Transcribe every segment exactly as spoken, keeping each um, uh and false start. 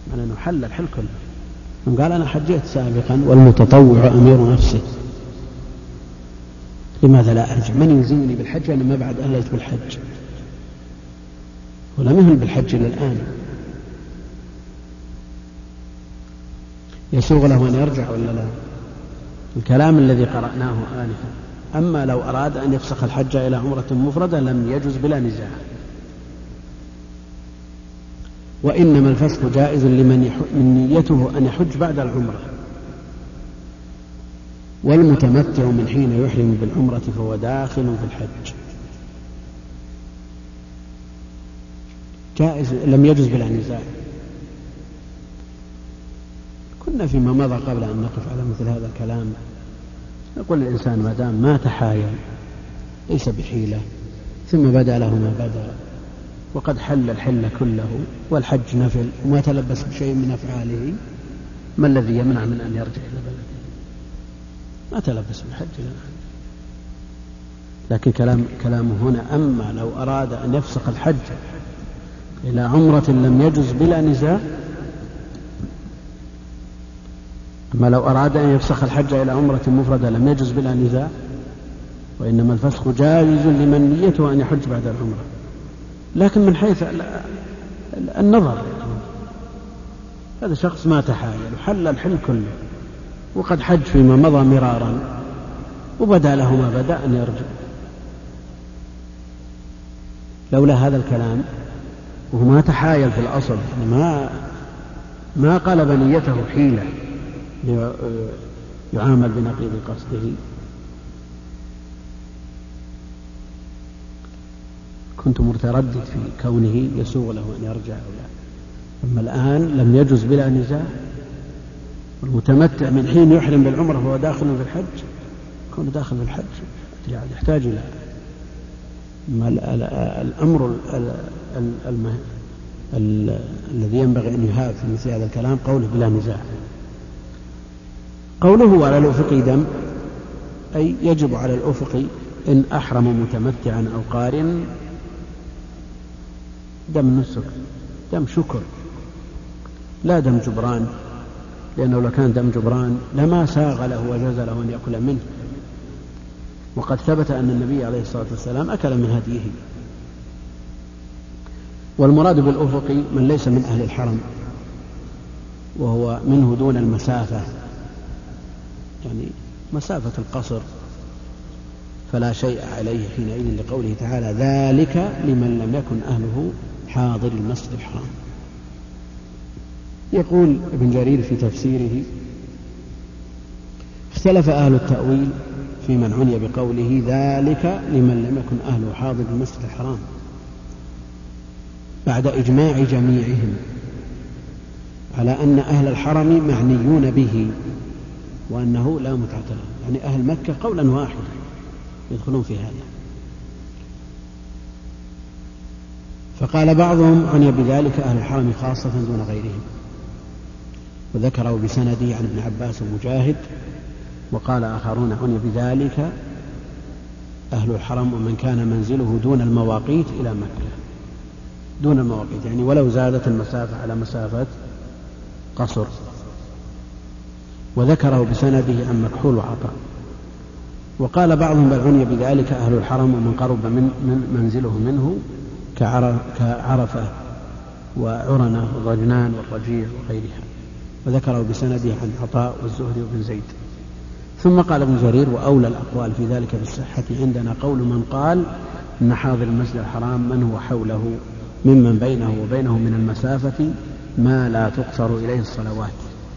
من أنه حل الحل كله. من قال أنا حجيت سابقا والمتطوع أمير نفسه، لماذا لا أرجع؟ من يلزمني بالحج وأنا ما بعد أهلت بالحج ولم يهل بالحج إلى الآن؟ يسوغ له أن يرجع ولا لا؟ الكلام الذي قرأناه آنفا. أما لو أراد أن يفسخ الحج إلى عمرة مفردة لم يجوز بلا نزاع. وإنما الفسخ جائز لمن من نيته أن يحج بعد العمرة، والمتمتع من حين يحرم بالعمرة فهو داخل في الحج. جائز لم يجوز بلا نزاع. كنا فيما مضى قبل أن نقف على مثل هذا الكلام نقول الإنسان ما دام ما تحايل ليس بحيلة ثم بدا له ما بدا وقد حل الحل كله والحج نفل وما تلبس بشيء من أفعاله، ما الذي يمنع من أن يرجع إلى بلده؟ ما تلبس بالحج إلى الآن. لكن كلام كلامه هنا أما لو أراد أن يفسخ الحج إلى عمرة لم يجز بلا نزاع، أما لو أراد أن يفسخ الحج إلى عمرة مفردة لم يجز بلا نزاع. وإنما الفسخ جائز لمن نيته أن يحج بعد العمرة، لكن من حيث النظر هذا شخص ما تحايل وحل الحل كله وقد حج فيما مضى مرارا وبدا له ما بدا أن يرجع. لولا هذا الكلام وهو ما تحايل في الأصل، ما ما قلب نيته حيلة يعامل بنقيض قصده، كنت متردد في كونه يسوغ له أن يرجع أو لا. أما الآن لم يجز بلا نزاع، والمتمتع من حين يحرم بالعمرة فهو داخل في الحج، كونه داخل في الحج يعني يحتاج إلى الأمر الذي ينبغي أن يهاب في مثل هذا الكلام قوله بلا نزاع. قوله على الأفق دم، أي يجب على الأفق إن أحرم متمتعا أو قارن دم نسك، دم شكر لا دم جبران، لأنه لو كان دم جبران لما ساغ له وجاز له أن يأكل منه، وقد ثبت أن النبي عليه الصلاة والسلام أكل من هديه. والمراد بالأفق من ليس من أهل الحرم، وهو منه دون المسافة، يعني مسافة القصر فلا شيء عليه حينئذ، لقوله تعالى ذلك لمن لم يكن أهله حاضر المسجد الحرام. يقول ابن جرير في تفسيره اختلف أهل التأويل في من عني بقوله ذلك لمن لم يكن أهله حاضر المسجد الحرام بعد إجماع جميعهم على أن أهل الحرم معنيون به وأنه لا متعة له، يعني أهل مكة قولا واحدا يدخلون في هذا. فقال بعضهم عني بذلك أهل الحرم خاصة دون غيرهم، وذكروا بسنده عن ابن عباس ومجاهد. وقال آخرون عني بذلك أهل الحرم ومن كان منزله دون المواقيت إلى مكة، دون المواقيت يعني ولو زادت المسافة على مسافة قصر. وذكره بسنده عن مكحول وعطاء. وقال بعضهم بل عني بذلك أهل الحرم ومن قرب من, من منزله منه كعرفة وعرنة وضجنان والرجيع وغيرها. وذكره بسنده عن عطاء والزهري وابن زيد. ثم قال ابن جرير وأولى الأقوال في ذلك بالصحة عندنا قول من قال إن حاضر المسجد الحرام من هو حوله ممن بينه وبينه من المسافة ما لا تقصر إليه الصلوات،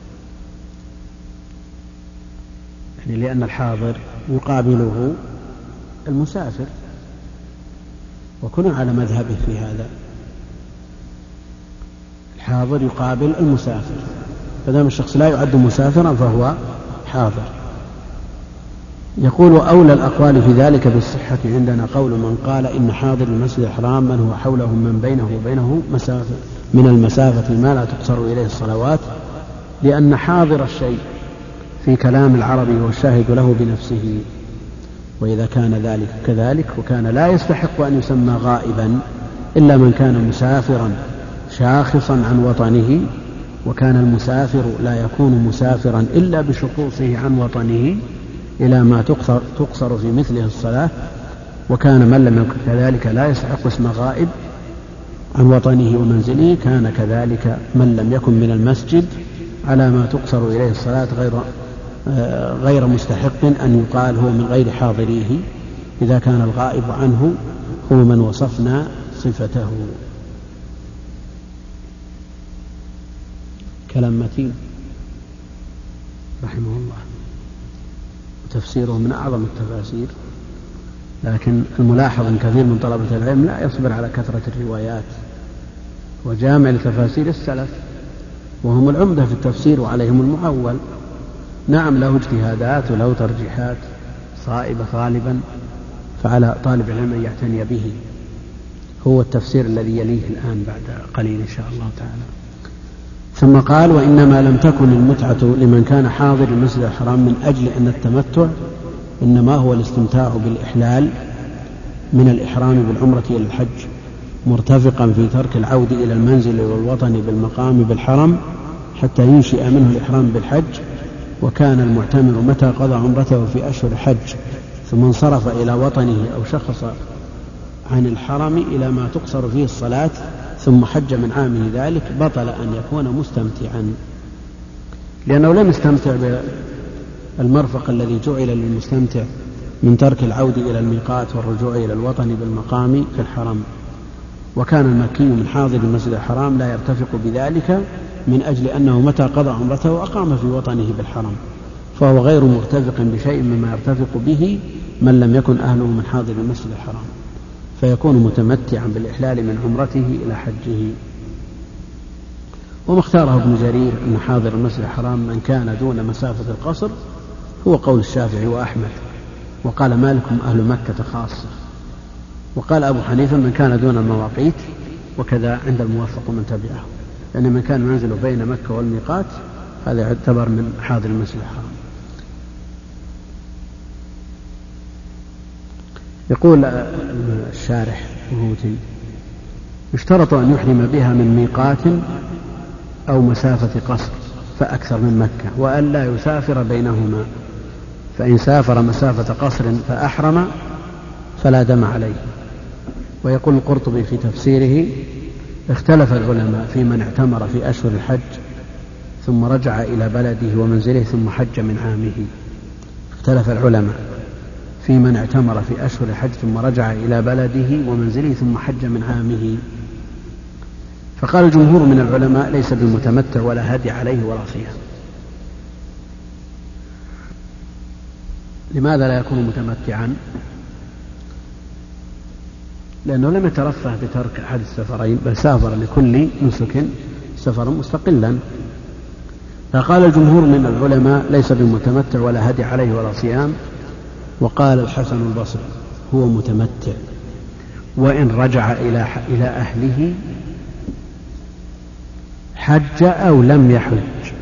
يعني لأن الحاضر يقابله المسافر، وكنا على مذهبه في هذا، الحاضر يقابل المسافر، فدام الشخص لا يعد مسافرا فهو حاضر. يقول أولى الأقوال في ذلك بالصحة عندنا قول من قال إن حاضر المسجد الحرام من هو حوله من بينه وبينه مسافة من المسافة ما لا تقصر إليه الصلوات، لأن حاضر الشيء في كلام العرب هو الشاهد له بنفسه، وإذا كان ذلك كذلك وكان لا يستحق أن يسمى غائبا إلا من كان مسافرا شاخصا عن وطنه وكان المسافر لا يكون مسافرا إلا بشقوصه عن وطنه إلى ما تقصر, تقصر في مثله الصلاة، وكان من لم يكن كذلك لا يستحق اسم غائب عن وطنه ومنزله، كان كذلك من لم يكن من المسجد على ما تقصر إليه الصلاة غير, غير مستحق أن يقال هو من غير حاضريه، إذا كان الغائب عنه هو من وصفنا صفته. كلام متين رحمه الله، وتفسيره من أعظم التفاسير، لكن الملاحظ أن كثير من طلبة العلم لا يصبر على كثرة الروايات، وجامع لتفاسير السلف وهم العمدة في التفسير وعليهم المعول. نعم له اجتهادات وله ترجيحات صائبة غالبا، فعلى طالب العلم أن يعتني به، هو التفسير الذي يليه الآن بعد قليل إن شاء الله تعالى. ثم قال: وإنما لم تكن المتعة لمن كان حاضر المسجد الحرام من أجل أن التمتع إنما هو الاستمتاع بالإحلال من الإحرام بالعمرة إلى الحج، مرتفقا في ترك العود إلى المنزل والوطن بالمقام بالحرم حتى ينشئ منه الإحرام بالحج. وكان المعتمر متى قضى عمرته في أشهر الحج ثم انصرف إلى وطنه أو شخص عن الحرم إلى ما تقصر فيه الصلاة ثم حج من عامه ذلك، بطل أن يكون مستمتعا، لأنه لم يستمتع بالمرفق الذي جعل للمستمتع من ترك العود إلى الميقات والرجوع إلى الوطن بالمقام في الحرم. وكان المكي من حاضر المسجد الحرام لا يرتفق بذلك من أجل أنه متى قضى عمرته أقام في وطنه بالحرم، فهو غير مرتفق بشيء مما يرتفق به من لم يكن أهله من حاضر المسجد الحرام، فيكون متمتعا بالإحلال من عمرته إلى حجه. وما اختاره ابن جرير أن حاضر المسجد الحرام من كان دون مسافة القصر هو قول الشافعي وأحمد، وقال مالك أهل مكة خاصة، وقال أبو حنيفة من كان دون المواقيت، وكذا عند الموفق من تبعه، لأن يعني من كان منزل بين مكة والميقات هذا يعتبر من حاضر المسجد الحرام. يقول الشارح الهوتي: يشترط أن يحرم بها من ميقات أو مسافة قصر فأكثر من مكة، وأن لا يسافر بينهما، فإن سافر مسافة قصر فأحرم فلا دم عليه. ويقول القرطبي في تفسيره: اختلف العلماء في من اعتمر في أشهر الحج ثم رجع إلى بلده ومنزله ثم حج من عامه. اختلف العلماء في من اعتمر في أشهر الحج ثم رجع إلى بلده ومنزله ثم حج من عامه. فقال الجمهور من العلماء: ليس بمتمتع ولا هدي عليه ولا صيام. لماذا لا يكون متمتعا؟ لأنه لم يترفه بترك أحد السفرين، بل سافر لكل نسك سفرا مستقلا. فقال الجمهور من العلماء: ليس بمتمتع ولا هدي عليه ولا صيام. وقال الحسن البصري: هو متمتع وإن رجع إلى إلى أهله حج أو لم يحج.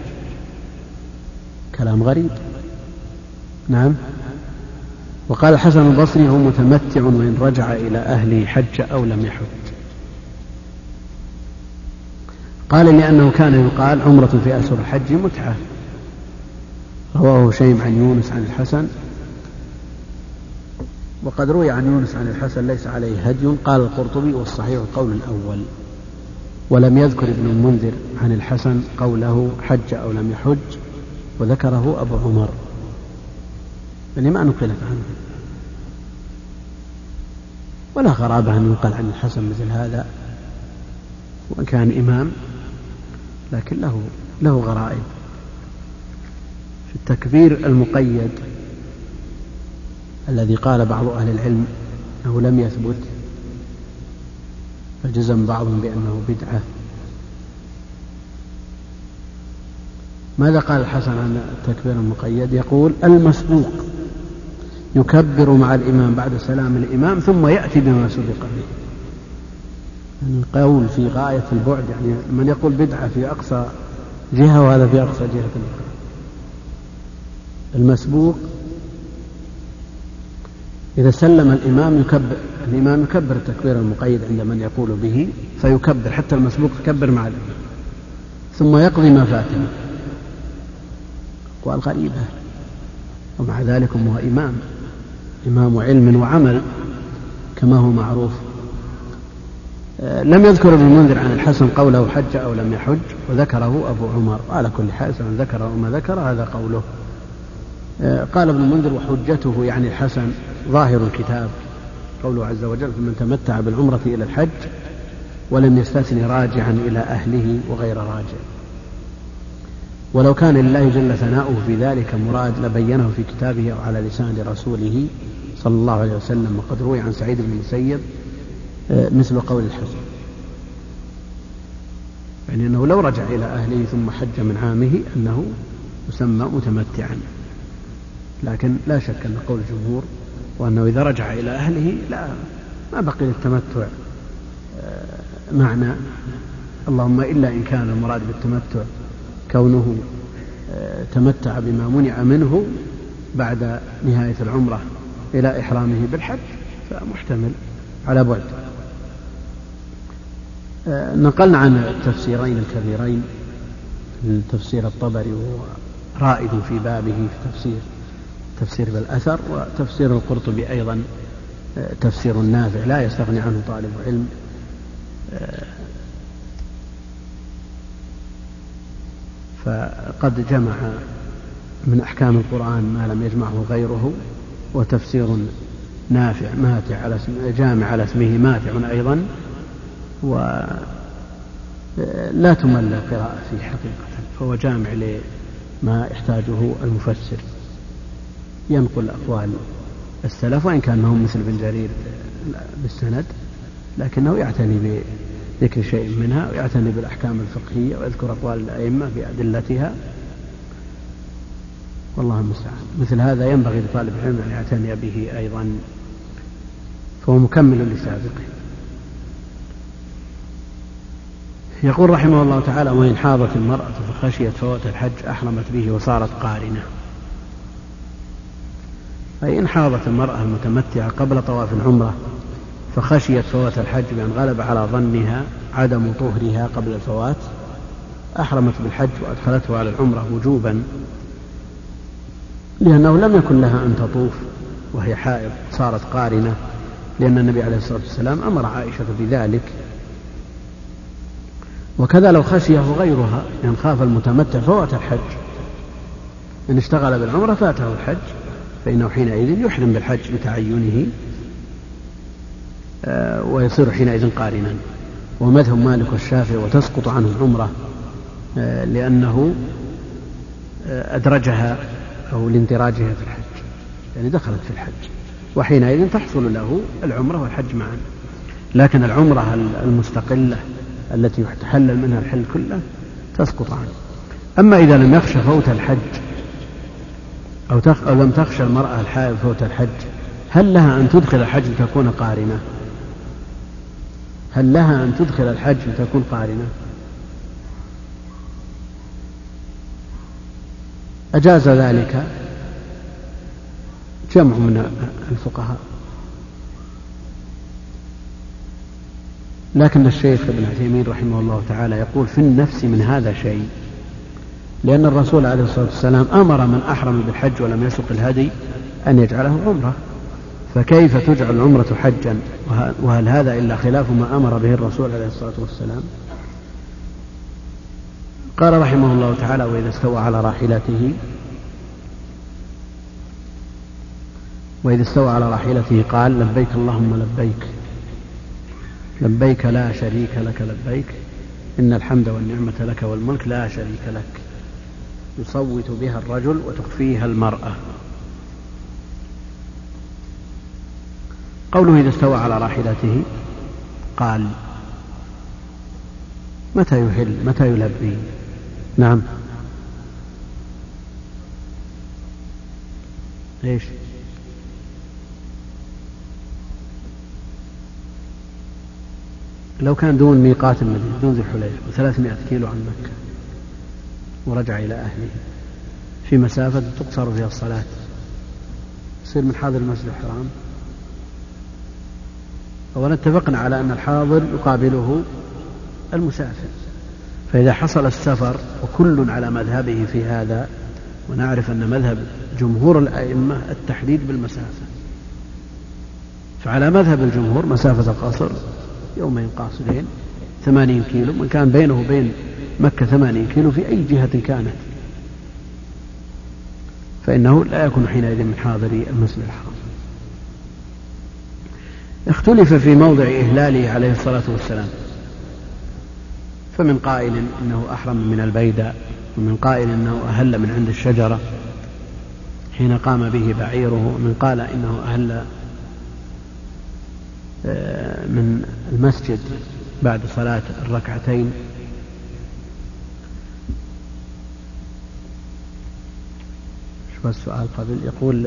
كلام غريب. نعم. وقال الحسن البصري: هو متمتع وإن رجع إلى أهله حج أو لم يحج. قال: لأنه كان يقال عمرة في أشهر الحج متعة. رواه هشيم عن يونس عن الحسن، وقد روي عن يونس عن الحسن ليس عليه هدي. قال القرطبي: والصحيح القول الأول. ولم يذكر ابن المنذر عن الحسن قوله حج أو لم يحج، وذكره أبو عمر، يعني ما نقلت عنه، ولا غرابة أن ينقل عن الحسن مثل هذا، وإن كان إمام لكن له له غرائب. في التكبير المقيد الذي قال بعض أهل العلم أنه لم يثبت، فجزم بعضهم بأنه بدعة. ماذا قال الحسن عن التكبير المقيد؟ يقول: المسبوق يكبر مع الإمام بعد سلام الإمام ثم يأتي بما سبق به. يعني القول في غاية البعد، يعني من يقول بدعة في أقصى جهة وهذا في أقصى جهة أخرى. المسبوق إذا سلم الإمام يكبر، الإمام يكبر التكبير المقيد عند من يقول به فيكبر، حتى المسبوق يكبر مع الإمام، ثم يقضي ما فاته. أقوال غريبة، ومع ذلك هو إمام إمام علم وعمل كما هو معروف. لم يذكر ابن المنذر عن الحسن قوله حج أو لم يحج، وذكره أبو عمر. على كل حال سواء ذكر أو ما ذكر هذا قوله. قال ابن المنذر وحجته يعني الحسن ظاهر الكتاب قوله عز وجل فمن تمتع بالعمرة إلى الحج ولم يستثن راجعا إلى أهله وغير راجع. ولو كان لله جل ثناؤه في ذلك مراد لبينه في كتابه أو على لسان رسوله صلى الله عليه وسلم. وقد روي عن سعيد بن المسيب مثل قول الحسن، يعني أنه لو رجع إلى أهله ثم حج من عامه أنه يسمى متمتعا. لكن لا شك أن قول الجمهور وأنه إذا رجع إلى أهله لا ما بقي للتمتع معنى، اللهم إلا إن كان المراد بالتمتع كونه تمتع بما منع منه بعد نهاية العمرة إلى إحرامه بالحج فمحتمل على بعد. نقلنا عن التفسيرين الكبيرين، التفسير الطبري وهو رائد في بابه في تفسير تفسير بالأثر، وتفسير القرطبي أيضا تفسير نافع لا يستغني عنه طالب علم. فقد جمع من أحكام القرآن ما لم يجمعه غيره، وتفسير نافع ماتع على اسم جامع على اسمه ماتع أيضا، ولا تمل القراءة فيه حقيقة، فهو جامع لما يحتاجه المفسر، ينقل أقوال السلف وإن كان هم مثل بن جرير بالسند، لكنه يعتني بذكر شيء منها ويعتني بالأحكام الفقهية ويذكر أقوال الأئمة بأدلتها، والله المستعان. مثل هذا ينبغي لطالب العلم أن يعتني به أيضا، فهو مكمل لسابقه. يقول رحمه الله تعالى وإن حاضت المرأة فخشيت فوات الحج أحرمت به وصارت قارنة. أي إن حاضت المرأة المتمتعة قبل طواف العمرة فخشيت فوات الحج بأن غلب على ظنها عدم طهرها قبل الفوات أحرمت بالحج وأدخلته على العمرة وجوبا، لأنه لم يكن لها أن تطوف وهي حائض، صارت قارنة، لأن النبي عليه الصلاة والسلام أمر عائشة بذلك. وكذا لو خشيه غيرها يعني خاف المتمتع فوات الحج، إن اشتغل بالعمرة فاته الحج فإنه حينئذ يحرم بالحج بتعينه ويصير حينئذ قارنا. ومذهب مالك والشافعي وتسقط عنه العمرة لأنه أدرجها أو لاندراجها في الحج، يعني دخلت في الحج، وحينئذ تحصل له العمرة والحج معا. لكن العمرة المستقلة التي يتحلل منها الحل كله تسقط عنه. أما إذا لم يخشى فوت الحج أو, تخ... أو لم تخشى المرأة الحائض فوت الحج، هل لها أن تدخل الحج لتكون قارنة؟ هل لها أن تدخل الحج لتكون قارنة؟ أجاز ذلك جمع من الفقهاء، لكن الشيخ ابن عثيمين رحمه الله تعالى يقول في النفس من هذا شيء، لأن الرسول عليه الصلاة والسلام أمر من أحرم بالحج ولم يسق الهدي أن يجعله عمرة، فكيف تجعل العمرة حجا؟ وهل هذا إلا خلاف ما أمر به الرسول عليه الصلاة والسلام؟ قال رحمه الله تعالى وإذا استوى على راحلته وإذا استوى على راحلته قال لبيك اللهم لبيك لبيك لا شريك لك لبيك إن الحمد والنعمة لك والملك لا شريك لك، يصوت بها الرجل وتخفيها المرأة. قوله إذا استوى على راحلته قال متى يهل متى يلبي؟ نعم إيش؟ لو كان دون ميقات المدينة دون ذي الحليفة وثلاثمائة كيلو عن مكة ورجع إلى أهله في مسافة تقصر فيها الصلاة، يصير من حاضر المسجد الحرام. أولا اتفقنا على أن الحاضر يقابله المسافر، فإذا حصل السفر وكل على مذهبه في هذا، ونعرف أن مذهب جمهور الأئمة التحديد بالمسافة، فعلى مذهب الجمهور مسافة القصر يومين قاصرين ثمانين كيلو، من كان بينه وبين مكة ثمانين كيلو في أي جهة كانت، فإنه لا يكون حينئذ من حاضري المسجد الحرام. اختلف في موضع إهلاله عليه الصلاة والسلام، فمن قائل إنه أحرم من البيداء، ومن قائل إنه أهل من عند الشجرة حين قام به بعيره، ومن قال إنه أهل من المسجد بعد صلاة الركعتين. شو السؤال قبل؟ يقول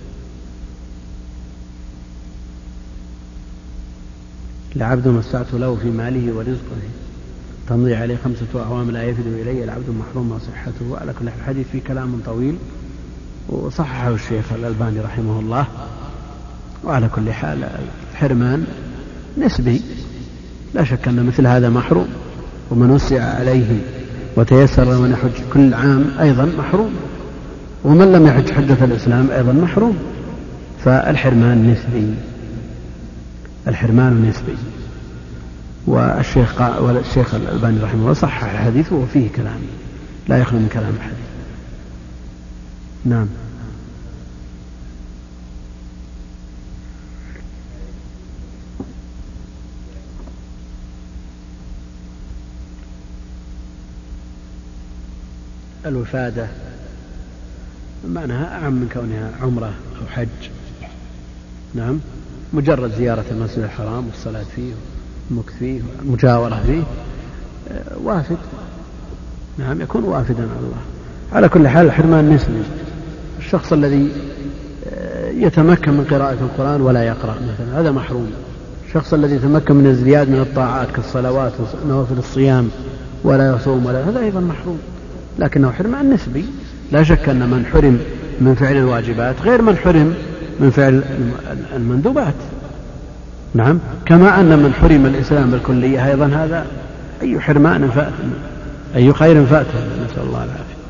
لعبد مسعت له في ماله ورزقه تمضي عليه خمسة أعوام لا يفد إليه العبد محروم وصحته. وعلى كل الحديث في كلام طويل وصححه الشيخ الألباني رحمه الله. وعلى كل حال الحرمان نسبي، لا شك أن مثل هذا محروم، ومن وسع عليه وتيسر من يحج كل عام أيضا محروم، ومن لم يحج حجة الإسلام أيضا محروم. فالحرمان نسبي، الحرمان نسبي. والشيخ والشيخ الألباني رحمه الله صحح الحديث وفيه كلام لا يخلو من كلام الحديث. نعم. الوفادة معناها أعم من كونها عمرة أو حج. نعم، مجرد زيارة المسجد الحرام والصلاة فيه والمكث فيه والمجاورة فيه وافد. نعم، يكون وافدا على الله. على كل حال الحرمان نسبي. الشخص الذي يتمكن من قراءة القرآن ولا يقرأ مثلا هذا محروم. الشخص الذي يتمكن من الزيادة من الطاعات كالصلوات ونوافل الصيام ولا يصوم ولا، هذا أيضا محروم. لكنه حرمان نسبي. لا شك أن من حرم من فعل الواجبات غير من حرم من فعل المندوبات. نعم، كما أن من حرم الإسلام بالكلية أيضا هذا أي حرمان فات، أي خير فاته، نسأل الله العافية.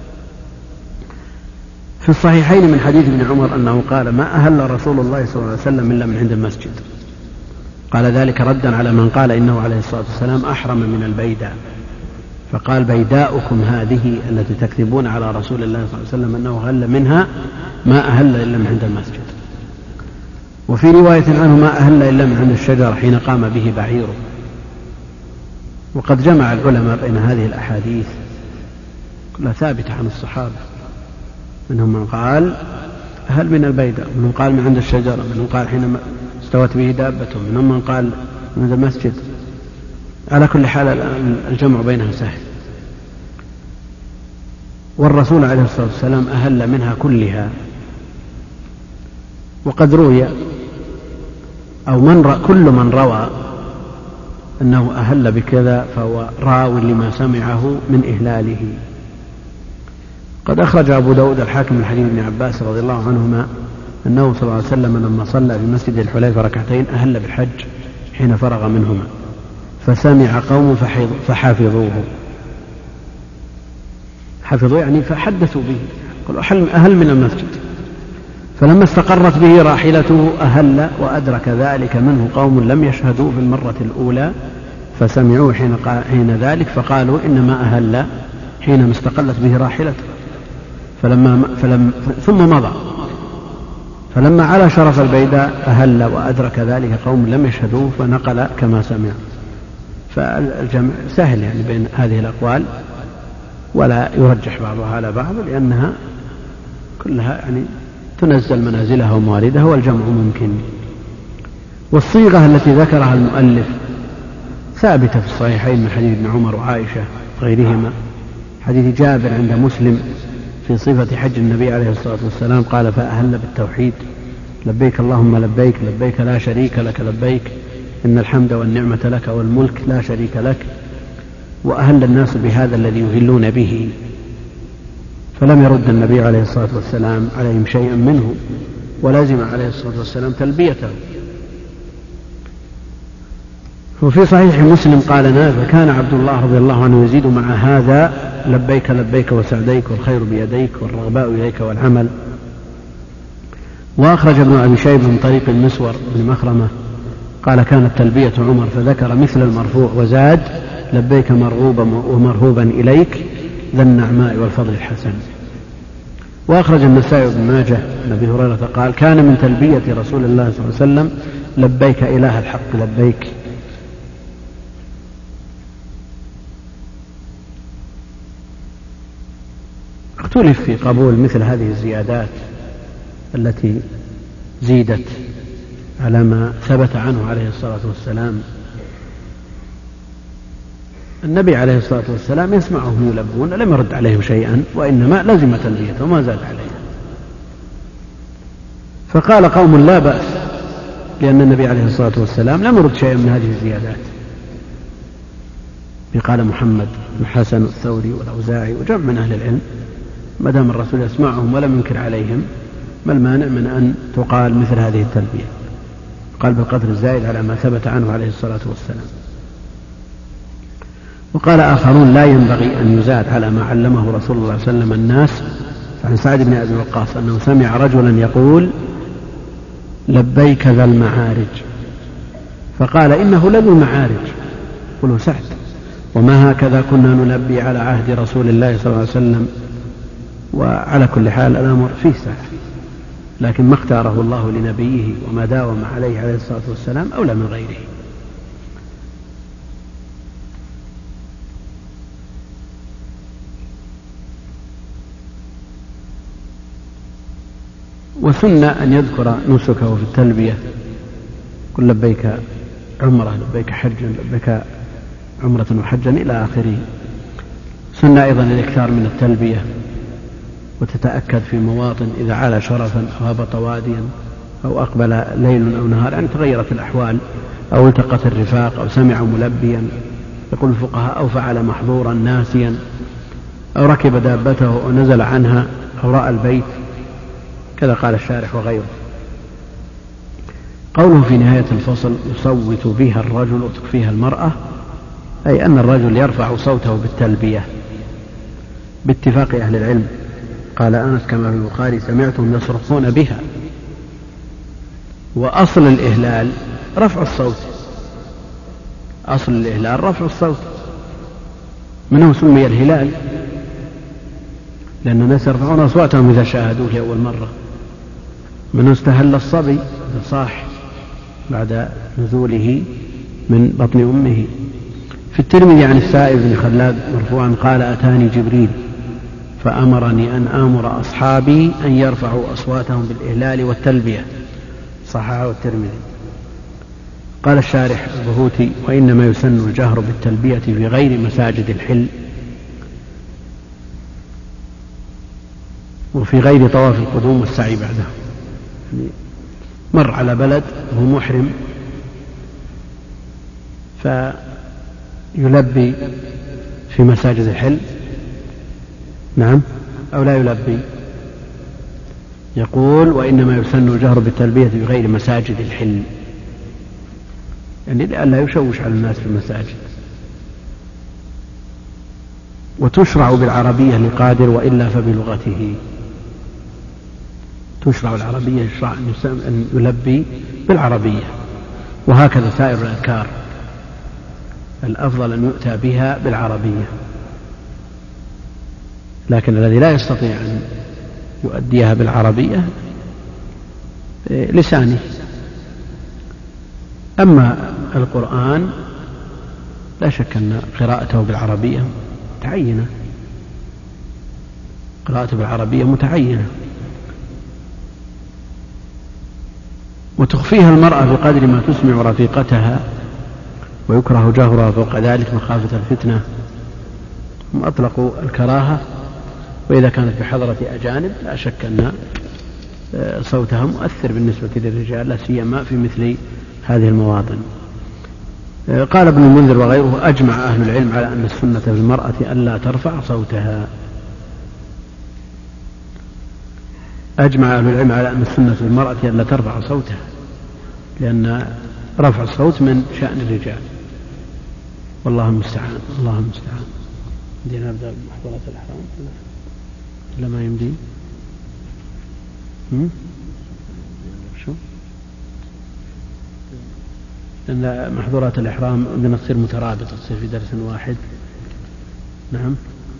في الصحيحين من حديث ابن عمر أنه قال: ما أهل رسول الله صلى الله عليه وسلم إلا من عند المسجد. قال ذلك ردا على من قال إنه عليه الصلاة والسلام أحرم من البيداء، فقال: بيداؤكم هذه التي تكذبون على رسول الله صلى الله عليه وسلم أنه أهل منها ما أهل إلا من عند المسجد. وفي رواية عنه: ما أهل إلا من عند الشجر حين قام به بعيره. وقد جمع العلماء بين هذه الأحاديث كلها ثابتة عن الصحابة، منهم من قال أهل من البيداء، منهم قال من عند الشجرة، منهم قال حين استوت به دابته، منهم من قال من المسجد. على كل حال الجمع بينها سهل. والرسول عليه الصلاة والسلام أهل منها كلها. وقد روي أو من رأى كل من روى أنه أهل بكذا فهو راو لما سمعه من إهلاله. قد أخرج أبو داود الحاكم من حديث ابن عباس رضي الله عنهما أنه صلى الله عليه وسلم لما صلى في مسجد الحليفة ركعتين أهل بالحج حين فرغ منهما، فسمع قوم فحافظوه. حفظوا يعني فحدثوا به، قالوا أهل من المسجد. فلما استقرت به راحلته أهل، وأدرك ذلك منه قوم لم يشهدوا في المرة الأولى فسمعوا حين, حين ذلك فقالوا إنما أهل حين استقلت به راحلته. فلما فلم ثم مضى، فلما على شرف البيداء أهل وأدرك ذلك قوم لم يشهدوه فنقل كما سمع. فالجمع سهل يعني بين هذه الأقوال، ولا يرجح بعضها على بعض، لأنها كلها يعني تنزل منازلها ومواردها، والجمع ممكن. والصيغة التي ذكرها المؤلف ثابتة في الصحيحين من حديث ابن عمر وعائشة وغيرهما. حديث جابر عند مسلم في صفة حج النبي عليه الصلاة والسلام قال: فأهل بالتوحيد لبيك اللهم لبيك لبيك لا شريك لك لبيك إن الحمد والنعمة لك والملك لا شريك لك. وأهل الناس بهذا الذي يهلون به، فلم يرد النبي عليه الصلاة والسلام عليهم شيئا منه، ولازم عليه الصلاة والسلام تلبيته. وفي صحيح مسلم قال نافع كان عبد الله رضي الله عنه يزيد مع هذا لبيك لبيك وسعديك والخير بيديك والرغباء إليك والعمل. وأخرج ابن أبي شيبة من طريق المسور بن مخرمة قال كانت تلبية عمر فذكر مثل المرفوع وزاد لبيك مرغوبا ومرهوبا إليك ذا النعماء والفضل الحسن. وأخرج النسائي بن ماجه عن أبي هريرة قال كان من تلبية رسول الله صلى الله عليه وسلم لبيك إله الحق لبيك. اختلف في قبول مثل هذه الزيادات التي زيدت على ما ثبت عنه عليه الصلاة والسلام. النبي عليه الصلاة والسلام يسمعهم يلبون لم يرد عليهم شيئا وإنما لزم تلبيته وما زاد عليه. فقال قوم لا بأس لأن النبي عليه الصلاة والسلام لم يرد شيئا من هذه الزيادات. قال محمد بن حسن الثوري والأوزاعي وجمع من أهل العلم ما دام الرسول يسمعهم ولم ينكر عليهم ما المانع من أن تقال مثل هذه التلبية. قال بالقدر الزائد على ما ثبت عنه عليه الصلاة والسلام. وقال آخرون لا ينبغي أن يزاد على ما علمه رسول الله صلى الله عليه وسلم الناس. عن سعد بن أبي وقاص أنه سمع رجلا يقول لبيك ذا المعارج فقال إنه لذو المعارج قلوا سعد وما هكذا كنا نلبي على عهد رسول الله صلى الله عليه وسلم. وعلى كل حال الأمر فيه سعة لكن ما اختاره الله لنبيه وما داوم عليه عليه الصلاة والسلام أولى من غيره. وسن أن يذكر نسكه في التلبية قل لبيك عمرة لبيك حجا لبيك عمرة وحجا إلى آخره. سن أيضا الإكثار من التلبية وتتأكد في مواطن إذا علا شرفا أو هبط واديا أو أقبل ليل أو نهار يعني تغيرت الأحوال أو التقت الرفاق أو سمع ملبيا يقول الفقهاء أو فعل محظورا ناسيا أو ركب دابته أو نزل عنها أو رأى البيت كذا قال الشارح وغيره. قوله في نهاية الفصل يصوت بها الرجل وتكفيها المرأة أي أن الرجل يرفع صوته بالتلبية باتفاق أهل العلم. قال أنس كما في البخاري سمعتهم يصرخون بها. وأصل الإهلال رفع الصوت أصل الإهلال رفع الصوت منه سمي الهلال لأن الناس يرفعون أصواتهم إذا شاهدوه لأول مرة. منه استهل الصبي صاح بعد نزوله من بطن أمه. في الترمذي عن السائب بن خلاد مرفوعا قال أتاني جبريل فأمرني أن آمر أصحابي أن يرفعوا أصواتهم بالإهلال والتلبية صححه الترمذي. قال الشارح البهوتي وإنما يسن الجهر بالتلبية في غير مساجد الحل وفي غير طواف القدوم والسعي بعده. يعني مر على بلد وهو محرم فيلبي في مساجد الحل نعم أو لا يلبي. يقول وإنما يسن الجهر بالتلبية في غير مساجد الحل يعني لئلا يشوش على الناس في المساجد. وتشرع بالعربية لقادر وإلا فبلغته. تشرع العربية يشرع أن يلبي بالعربية وهكذا سائر الأذكار الأفضل أن يؤتى بها بالعربية لكن الذي لا يستطيع أن يؤديها بالعربية لسانه. أما القرآن لا شك أن قراءته بالعربية متعينة قراءته بالعربية متعينة. وتخفيها المرأة بقدر ما تسمع رفيقتها ويكره جهرها فوق ذلك مخافة الفتنة. هم أطلقوا الكراهة وإذا كانت بحضرة أجانب لا شك أن صوتها مؤثر بالنسبة للرجال لا سيما في مثل هذه المواطن. قال ابن المنذر وغيره أجمع أهل العلم على أن السنة في المرأة ألا ترفع صوتها. أجمع أهل العلم على أن السنة في المرأة ألا ترفع صوتها لأن رفع الصوت من شأن الرجال. والله المستعان. الله المستعان. بدينا نبدأ بمحظورات الإحرام ولا ما يمدي؟ هم؟ شو؟ لأن محظورات الإحرام بدنا تصير مترابطة، تصير في درس واحد. نعم.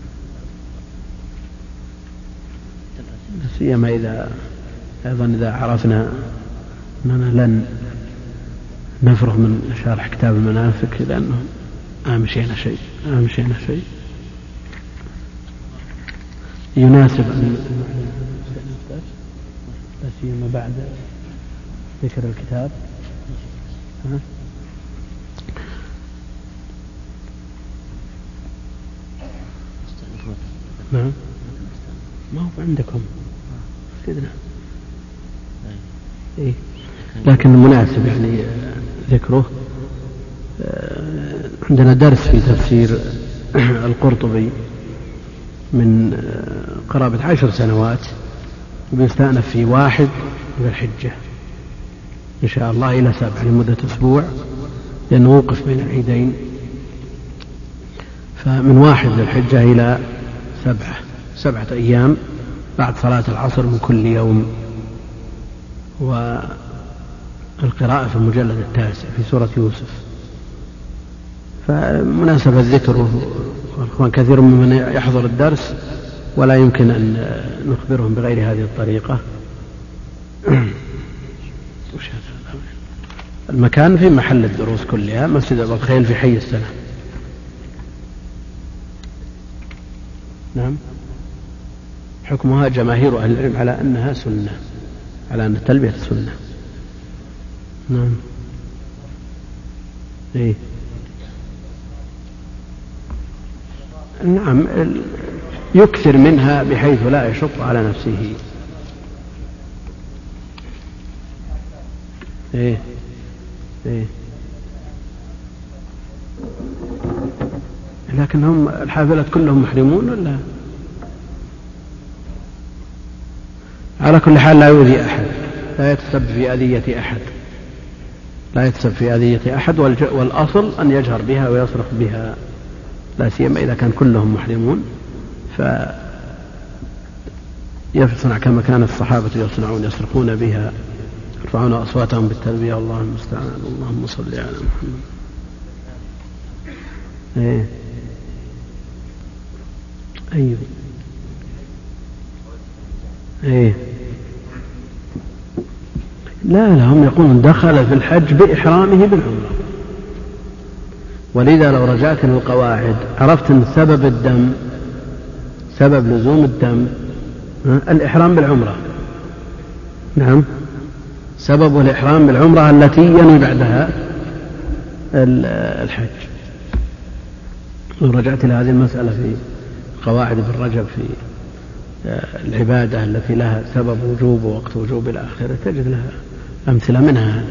سيما إذا أيضا إذا عرفنا أننا لن نفرغ من شرح كتاب المناسك لأنه أمشينا شيء أمشينا شيء يناسب أن لا سيما بعد ذكر الكتاب. ها؟ نعم. ما هو عندكم سيدنا إيه؟ لكن مناسب يعني ذكره. عندنا درس في تفسير القرطبي من قرابة عشر سنوات وبيستأنف في واحد ذي الحجة إن شاء الله إلى سبع لمدة أسبوع، لأنه وقف بين العيدين، فمن واحد ذي الحجة إلى سبعة سبعة أيام بعد صلاة العصر من كل يوم. والقراءة في المجلد التاسع في سورة يوسف، فمناسبة ذكره. والإخوان كثير ممن يحضر الدرس ولا يمكن أن نخبرهم بغير هذه الطريقة. المكان في محل الدروس كلها مسجد أبو الخيل في حي السنة. نعم. حكمها جماهير أهل العلم على أنها سنة، على أن التلبية سنة. نعم. إيه؟ نعم، يكثر منها بحيث لا يشق على نفسه. إيه؟ إيه؟ لكنهم الحافلة كلهم محرمون ولا؟ على كل حال لا يؤذي أحد، لا يتسبب في أذية أحد، لا يتسبب في أذية أحد. والأصل أن يجهر بها ويصرخ بها، لا سيما إذا كان كلهم محرمون، فيصنع كما كان الصحابة يصنعون، يصرخون بها، يرفعون أصواتهم بالتلبية. والله المستعان. اللهم صل على محمد. إيه؟ أيوه. إيه؟ لا لا، هم يقولون دخل في الحج بإحرامه بالعمرة. ولذا لو رجعت للقواعد عرفت أن سبب الدم، سبب لزوم الدم الإحرام بالعمرة. نعم، سبب الإحرام بالعمرة التي ينوي بعدها الحج. لو رجعت إلى هذه المسألة في قواعد ابن رجب في العبادة التي لها سبب وجوب ووقت وجوب إلى آخره تجد لها أمثلة منها هذا.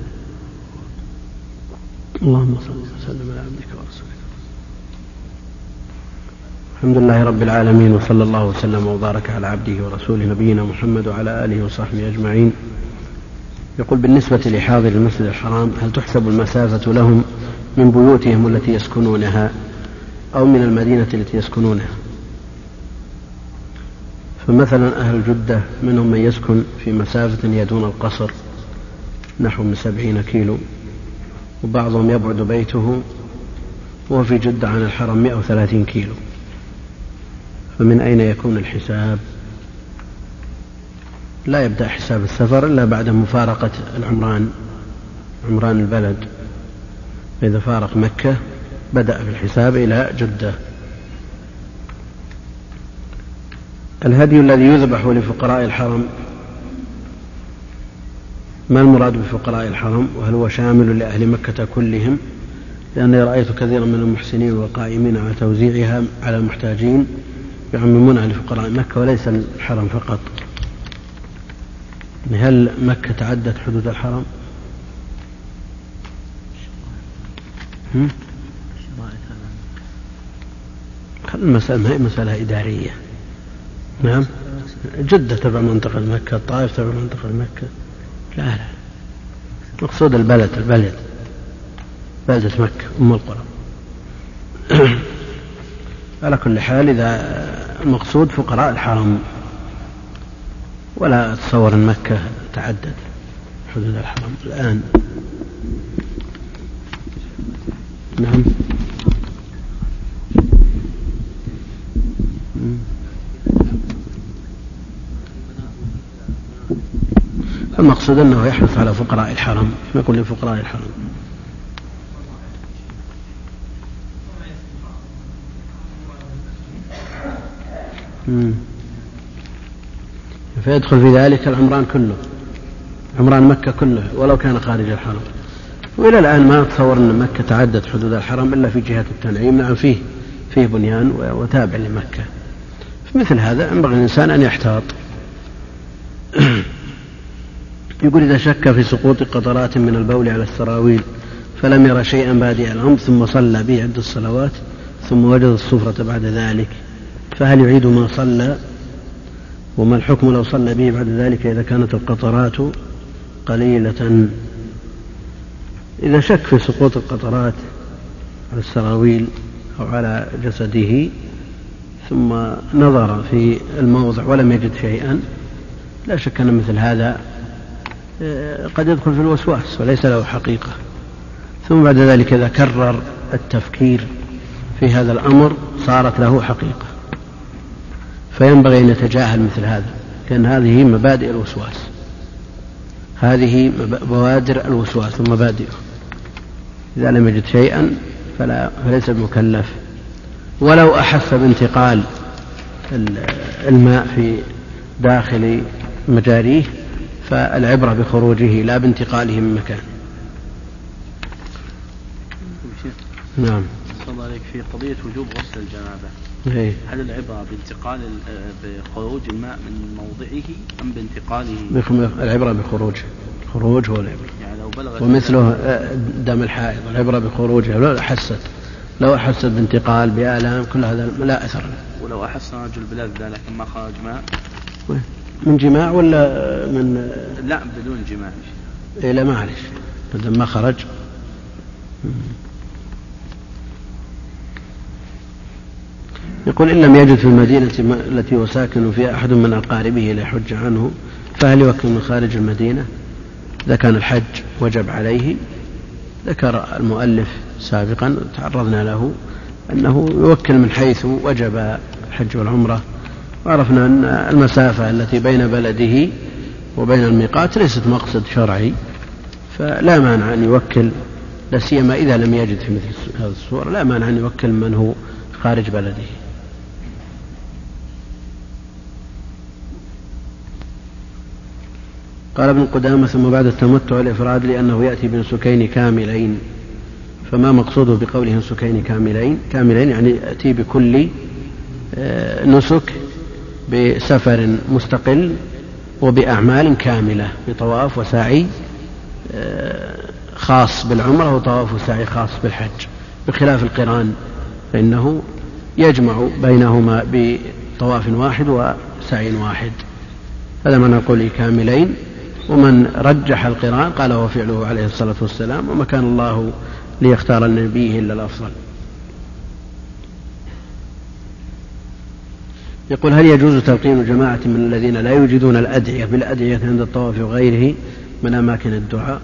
اللهم صل وسلم على عبدك ورسولك. الحمد لله رب العالمين، وصلى الله وسلم وبارك على عبده ورسوله نبينا محمد وعلى آله وصحبه أجمعين. يقول: بالنسبة لحاضر المسجد الحرام، هل تحسب المسافة لهم من بيوتهم التي يسكنونها أو من المدينة التي يسكنونها؟ فمثلا أهل جدة منهم من يسكن في مسافة يدون القصر نحو من سبعين كيلو، وبعضهم يبعد بيته وفي جدة عن الحرم مئة وثلاثين كيلو، فمن أين يكون الحساب؟ لا يبدأ حساب السفر إلا بعد مفارقة العمران، عمران البلد. إذا فارق مكة بدأ في الحساب إلى جدة. الهدي الذي يذبح لفقراء الحرم، ما المراد بفقراء الحرم؟ وهل هو شامل لأهل مكة كلهم؟ لأني رأيت كثيرا من المحسنين والقائمين على توزيعها على المحتاجين يعممونها لفقراء مكة وليس الحرم فقط. هل مكة تعدت حدود الحرم؟ المسألة ما هي مسألة إدارية. نعم، جدة تبع منطقة مكة، الطائف تبع منطقة مكة. لا لا، مقصود البلد، البلد بلدة مكة أم القرى. على كل حال إذا المقصود فقراء الحرم، ولا أتصور أن مكة تعدد حدود الحرم الآن. نعم. المقصود أنه يحرص على فقراء الحرم، يقول لفقراء الحرم. مم. فيدخل في ذلك العمران كله، عمران مكة كله ولو كان خارج الحرم. وإلى الآن ما أتصور أن مكة تعدت حدود الحرم إلا في جهة التنعيم. نعم فيه فيه بنيان وتابع لمكة. في مثل هذا ينبغي الإنسان أن يحتاط. يقول إذا شك في سقوط قطرات من البول على السراويل فلم يرى شيئا بادئ الأمر ثم صلى به عدة الصلوات ثم وجد الصفرة بعد ذلك، فهل يعيد ما صلى؟ وما الحكم لو صلى به بعد ذلك إذا كانت القطرات قليلة؟ إذا شك في سقوط القطرات على السراويل أو على جسده ثم نظر في الموضع ولم يجد شيئا، لا شك أن مثل هذا قد يدخل في الوسواس وليس له حقيقة. ثم بعد ذلك إذا كرر التفكير في هذا الأمر صارت له حقيقة، فينبغي أن يتجاهل مثل هذا، لأن هذه مبادئ الوسواس، هذه بوادر الوسواس ومبادئه. إذا لم يجد شيئا فلا فليس بمكلف. ولو أحس بانتقال الماء في داخل مجاريه فالعبرة بخروجه لا بانتقاله من مكان. نعم. صلى الله عليك في قضية وجوب غسل الجنابة، إيه؟ هل العبرة بانتقال بخروج الماء من موضعه أم بانتقاله؟ العبرة بخروج، خروج هو العبرة. يعني لو بلغت ومثله دم الحائض العبرة بخروجه، لو أحست لو أحست بانتقال بآلام كل هذا لا أثر له. ولو أحس رجل بلذة لكن ما خرج ماء من جماع ولا من لا بدون جماع؟ إيه لا معلش بدل ما خرج. يقول إن لم يجد في المدينة التي هو ساكن فيها أحد من أقاربه ليحج عنه فهل يوكل من خارج المدينة؟ إذا كان الحج وجب عليه. ذكر المؤلف سابقا تعرضنا له أنه يوكل من حيث وجب الحج والعمرة، وعرفنا أن المسافة التي بين بلده وبين الميقات ليست مقصد شرعي، فلا مانع أن يوكل، لا سيما إذا لم يجد في مثل هذه الصورة لا مانع أن يوكل من هو خارج بلده. قال ابن قدامة ثم بعد التمتع الإفراد لأنه يأتي بنسكين كاملين، فما مقصوده بقوله نسكين كاملين؟ كاملين يعني يأتي بكل نسك بسفر مستقل وبأعمال كاملة، بطواف وسعي خاص بالعمرة وطواف وسعي خاص بالحج، بخلاف القران فإنه يجمع بينهما بطواف واحد وسعي واحد. هذا ما نقول كاملين. ومن رجح القران قال هو فعله عليه الصلاة والسلام، وما كان الله ليختار النبي إلا الأفضل. يقول هل يجوز تلقين جماعة من الذين لا يوجدون الأدعية بالأدعية عند الطواف وغيره من أماكن الدعاء؟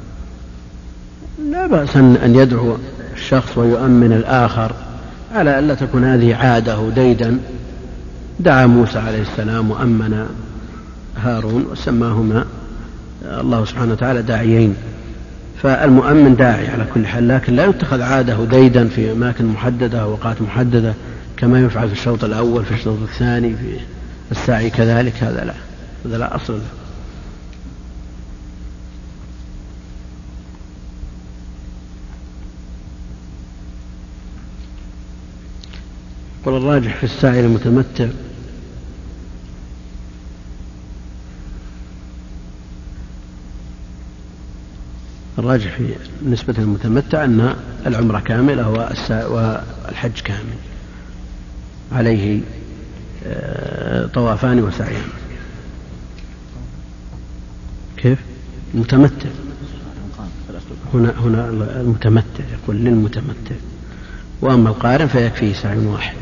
لا بأس أن يدعو الشخص ويؤمن الآخر، على ألا تكون هذه عادة ديدا. دعا موسى عليه السلام وأمن هارون وسماهما الله سبحانه وتعالى داعيين، فالمؤمن داعي على كل حال، لكن لا يتخذ عاده ديدا في أماكن محددة وأوقات محددة كما يفعل في الشوط الأول في الشوط الثاني في الساعي كذلك. هذا لا هذا لا أصل له. قل الراجح في الساعي المتمتع الراجح في نسبة المتمتع أن العمرة كاملة والحج كامل، عليه طوافان وسعيان. كيف المتمتع هنا هنا المتمتع يقول للمتمتع وأما القارن فيكفيه سعي واحد.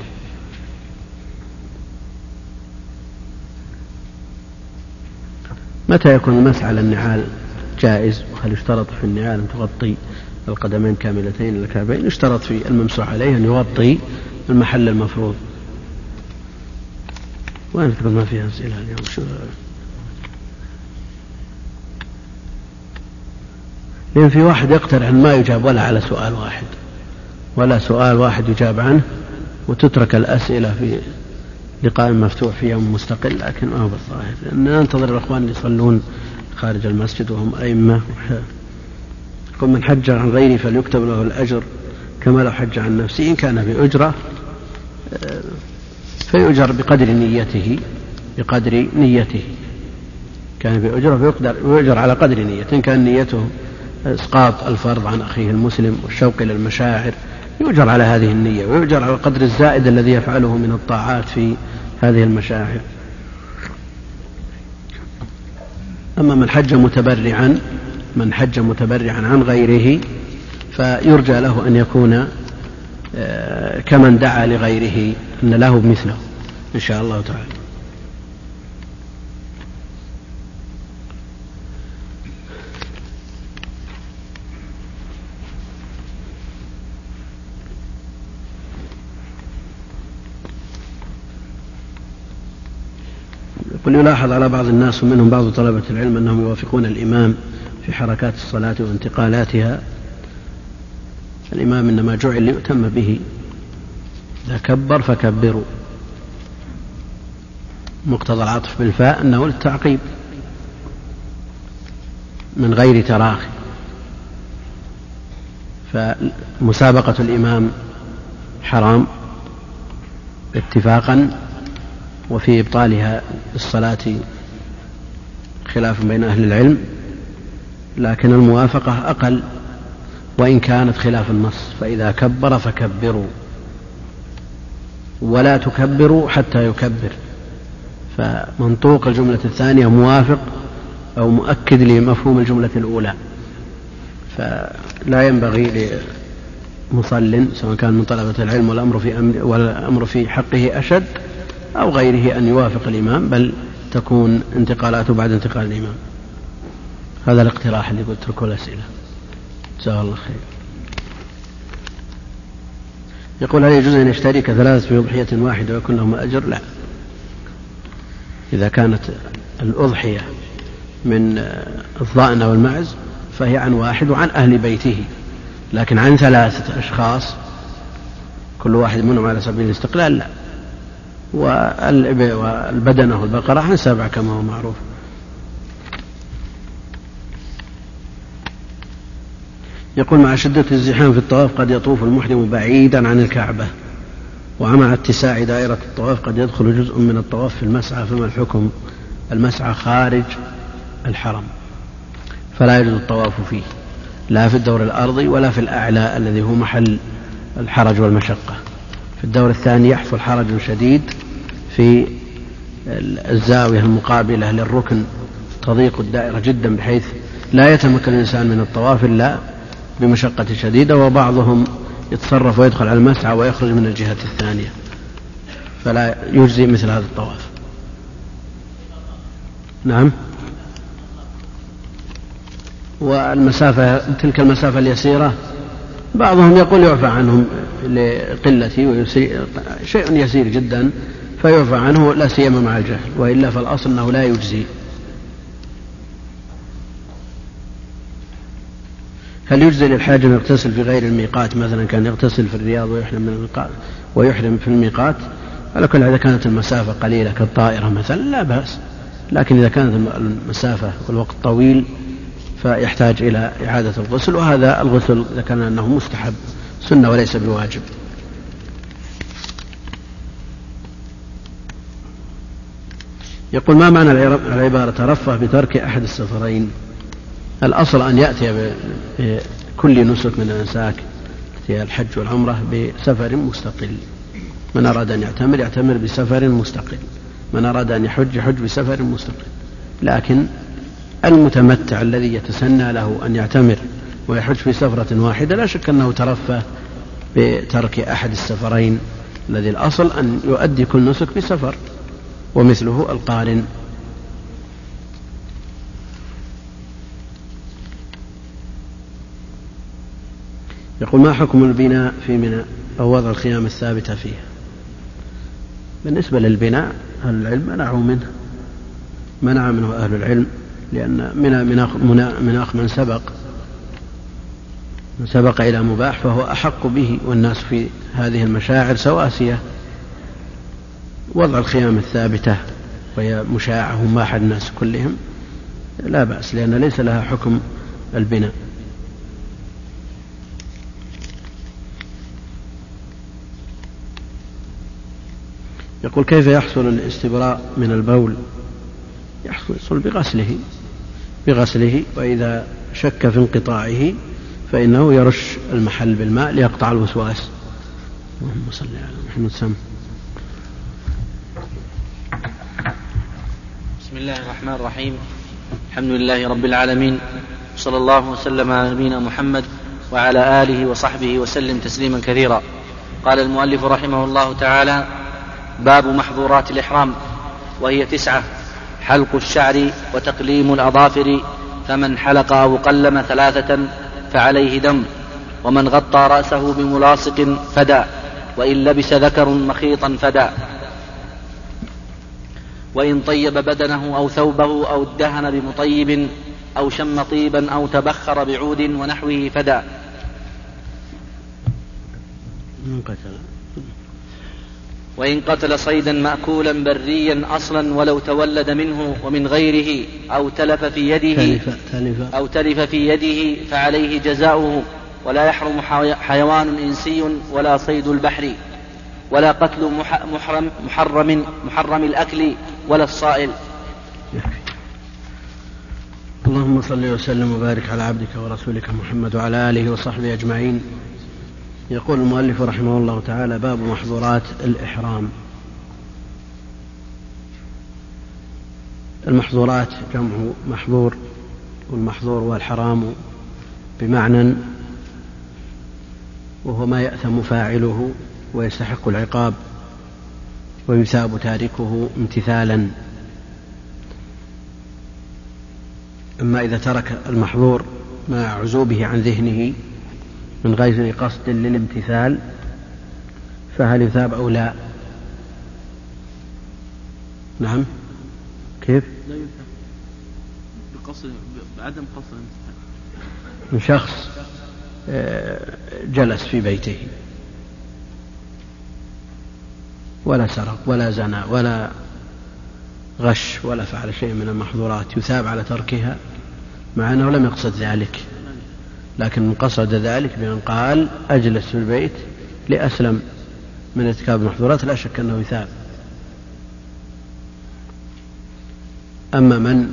متى يكون المسح على النعال جائز؟ وهل يشترط في النعال أن تغطي القدمين كاملتين إلى الكعبين؟ يشترط في الممسوح عليه أن يغطي المحل المفروض. وين تقول ما فيها أسئلة اليوم؟ شو لأن في واحد يقترح أن ما يجاب ولا على سؤال واحد، ولا سؤال واحد يجاب عنه، وتترك الأسئلة في لقاء مفتوح في يوم مستقل، لكن ما هو بالظاهر، لأن ننتظر الأخوان اللي يصلون خارج المسجد وهم أئمة. يقول من حج عن غيره فليكتب له الأجر كما لو حج عن نفسه، إن كان بأجرة فيؤجر بقدر نيته، بقدر نيته كان بأجرة فيؤجر على قدر نيته. إن كان نيته إسقاط الفرض عن أخيه المسلم والشوق إلى المشاعر يؤجر على هذه النية، ويؤجر على القدر الزائد الذي يفعله من الطاعات في هذه المشاعر. أما من حج متبرعا من حج متبرعا عن غيره فيرجى له أن يكون كمن دعا لغيره، أن له مثله إن شاء الله تعالى. يقول يلاحظ على بعض الناس ومنهم بعض طلبة العلم أنهم يوافقون الإمام في حركات الصلاة وانتقالاتها. الإمام إنما جعل ليؤتم به، إذا كبر فكبروا. مقتضى العطف بالفاء أنه للتعقيب من غير تراخي، فمسابقة الإمام حرام اتفاقا، وفي إبطالها الصلاة خلاف بين أهل العلم، لكن الموافقة أقل وإن كانت خلاف النص. فإذا كبر فكبروا ولا تكبروا حتى يكبر، فمنطوق الجملة الثانية موافق أو مؤكد لمفهوم الجملة الأولى. فلا ينبغي لمصل سواء كان من طلبة العلم والأمر في, أمر والأمر في حقه أشد أو غيره أن يوافق الإمام، بل تكون انتقالاته بعد انتقال الإمام. هذا الاقتراح اللي قلت لكم الأسئلة. جزاه الله خير. يقول هل يجوز أن يشترك ثلاثة في أضحية واحدة ويكون لهم أجر؟ لا، إذا كانت الأضحية من الضأن والمعز فهي عن واحد وعن أهل بيته، لكن عن ثلاثة أشخاص كل واحد منهم على سبيل الاستقلال لا. والبدنة والبقرة عن سبع كما هو معروف. يقول مع شدة الزحام في الطواف قد يطوف المحرم بعيدا عن الكعبة، ومع اتساع دائرة الطواف قد يدخل جزء من الطواف في المسعى، فما الحكم؟ المسعى خارج الحرم فلا يجوز الطواف فيه، لا في الدور الأرضي ولا في الأعلى الذي هو محل الحرج والمشقة. في الدور الثاني يحصل حرج شديد في الزاوية المقابلة للركن، تضيق الدائرة جدا بحيث لا يتمكن الإنسان من الطواف إلا بمشقة شديدة، وبعضهم يتصرف ويدخل على المسعى ويخرج من الجهة الثانية، فلا يجزي مثل هذا الطواف. نعم. والمسافة تلك المسافة اليسيرة بعضهم يقول يعفى عنهم لقلة شيء يسير جدا فيعفى عنه لا سيما مع الجهل، وإلا فالأصل أنه لا يجزي. هل يجزي للحاج أن يغتسل في غير الميقات؟ مثلا كان يغتسل في الرياض ويحرم من الميقات ويحرم في الميقات، على كل إذا كانت المسافة قليلة كالطائرة مثلا لا بأس، لكن إذا كانت المسافة والوقت طويل فيحتاج إلى إعادة الغسل، وهذا الغسل إذا كان أنه مستحب سنة وليس بواجب. يقول ما معنى العبارة ترفه بترك أحد السفرين؟ الأصل أن يأتي بكل نسك من الأنساك في الحج والعمرة بسفر مستقل. من أراد أن يعتمر يعتمر بسفر مستقل، من أراد أن يحج يحج بسفر مستقل. لكن المتمتع الذي يتسنى له أن يعتمر ويحج في سفرة واحدة لا شك أنه ترفه بترك أحد السفرين، الذي الأصل أن يؤدي كل نسك بسفر، ومثله القارن. يقول: ما حكم البناء في منى أو وضع الخيام الثابتة فيها؟ بالنسبة للبناء أهل العلم منعوا منه منع منه أهل العلم، لأن منى مناخ من سبق من سبق إلى مباح فهو أحق به، والناس في هذه المشاعر سواسية. وضع الخيام الثابتة وهي مشاعة وماح الناس كلهم لا بأس، لأن ليس لها حكم البناء. يقول: كيف يحصل الاستبراء من البول؟ يحصل بغسله بغسله وإذا شك في انقطاعه فإنه يرش المحل بالماء ليقطع الوسواس. اللهم صل على محمد سم. بسم الله الرحمن الرحيم. الحمد لله رب العالمين، صلى الله وسلم على نبينا محمد وعلى آله وصحبه وسلم تسليما كثيرا. قال المؤلف رحمه الله تعالى: باب محظورات الإحرام، وهي تسعة: حلق الشعر وتقليم الأظافر، فمن حلق أو قلم ثلاثة فعليه دم، ومن غطى رأسه بملاصق فدى، وإن لبس ذكر مخيطا فدى، وإن طيب بدنه أو ثوبه أو ادهن بمطيب أو شم طيبا أو تبخر بعود ونحوه فدى. وإن قتل صيدا مأكولا بريا أصلا ولو تولد منه ومن غيره أو تلف في يده أو تلف في يده فعليه جزاؤه، ولا يحرم حيوان إنسي ولا صيد البحر، ولا قتل محرم محرم محرم الأكل ولا الصائل. اللهم صل وسلم وبارك على عبدك ورسولك محمد وعلى آله وصحبه أجمعين. يقول المؤلف رحمه الله تعالى: باب محظورات الإحرام. المحظورات جمع محظور، والمحظور هو الحرام بمعنى، وهو ما يأثم فاعله ويستحق العقاب ويثاب تاركه امتثالا. أما إذا ترك المحظور مع عزوبه عن ذهنه من غير قصد للامتثال فهل يثاب أو لا؟ نعم. كيف؟ لا يثاب بقصد بعدم قصد الامتثال. من شخص جلس في بيته ولا سرق ولا زنى ولا غش ولا فعل شيء من المحظورات، يثاب على تركها مع أنه لم يقصد ذلك، لكن قصد ذلك بأن قال أجلس في البيت لأسلم من ارتكاب المحظورات، لا شك أنه يثاب. أما من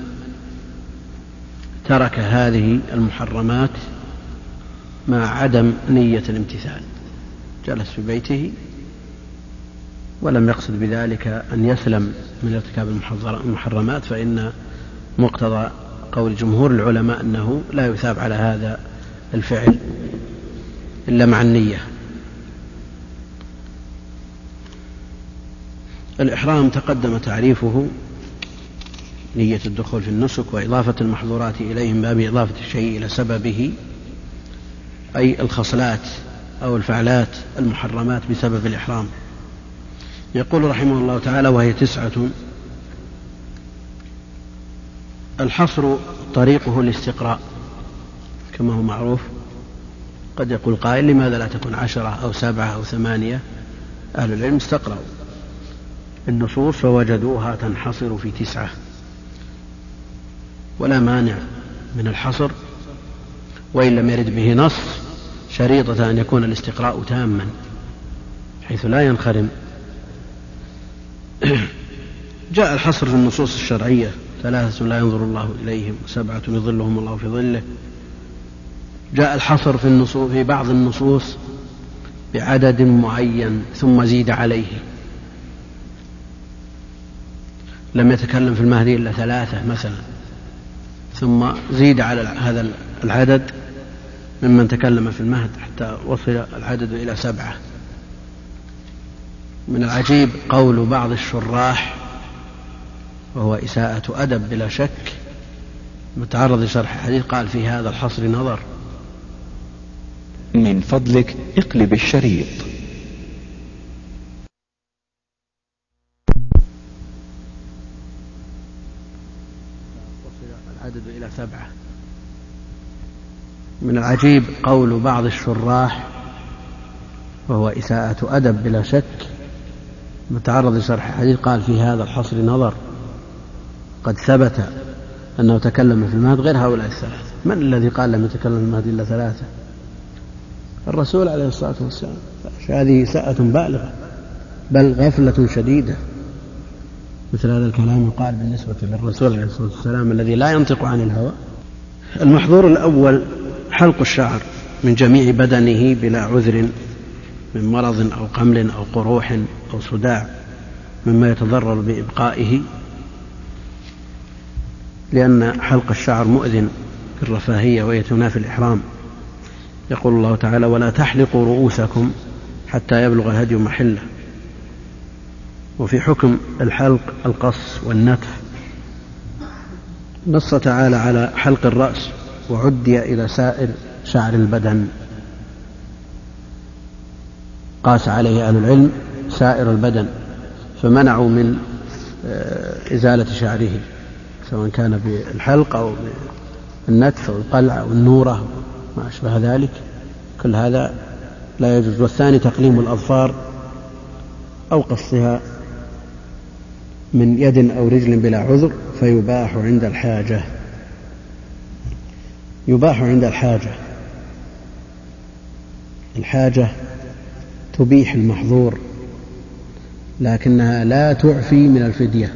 ترك هذه المحرمات مع عدم نية الامتثال، جلس في بيته ولم يقصد بذلك أن يسلم من ارتكاب المحرمات، فإن مقتضى قول جمهور العلماء أنه لا يثاب على هذا الفعل إلا مع النية. الإحرام تقدم تعريفه: نية الدخول في النسك وإضافة المحظورات إليه من باب إضافة الشيء إلى سببه، أي الخصلات أو الفعلات المحرمات بسبب الإحرام. يقول رحمه الله تعالى: وهي تسعة. الحصر طريقه الاستقراء كما هو معروف. قد يقول قائل: لماذا لا تكون عشرة أو سبعة أو ثمانية؟ أهل العلم استقرأوا النصوص فوجدوها تنحصر في تسعة، ولا مانع من الحصر وإن لم يرد به نص، شريطة أن يكون الاستقراء تاما حيث لا ينخرم. جاء الحصر في النصوص الشرعية: ثلاثة لا ينظر الله إليهم وسبعة يظلهم الله في ظله. جاء الحصر في, النصوص في بعض النصوص بعدد معين ثم زيد عليه، لم يتكلم في المهدي إلا ثلاثة مثلا، ثم زيد على هذا العدد ممن تكلم في المهد حتى وصل العدد إلى سبعة. من العجيب قول بعض الشراح، وهو إساءة أدب بلا شك، متعرض لشرح الحديث، قال في هذا الحصر نظر. من فضلك اقلب الشريط. وصل العدد إلى سبعة. من العجيب قول بعض الشراح، وهو إساءة أدب بلا شك، متعرض لشرح الحديث، قال في هذا الحصر نظر. قد ثبت أنه تكلم في المهد غير هؤلاء الثلاثة. من الذي قال لم يتكلم في المهد إلا ثلاثة؟ الرسول عليه الصلاة والسلام. هذه إساءة بالغة، بل غفلة شديدة. مثل هذا الكلام يقال بالنسبة للرسول عليه الصلاة والسلام الذي لا ينطق عن الهوى. المحظور الأول حلق الشعر من جميع بدنه بلا عذر، من مرض أو قمل أو قروح أو صداع، مما يتضرر بإبقائه، لأن حلق الشعر مؤذن بالرفاهية وهي تنافي الإحرام. يقول الله تعالى: ولا تحلقوا رؤوسكم حتى يبلغ الهدي محله. وفي حكم الحلق القص والنتف. نص تعالى على حلق الرأس، وعدي إلى سائر شعر البدن. قاس عليه أهل العلم سائر البدن، فمنعوا من إزالة شعره، سواء كان بالحلق أو بالنتف أو القلع أو النورة ما أشبه ذلك، كل هذا لا يجوز. والثاني تقليم الأظفار أو قصها من يد أو رجل بلا عذر، فيباح عند الحاجة. يباح عند الحاجة. الحاجة تبيح المحظور، لكنها لا تعفي من الفدية.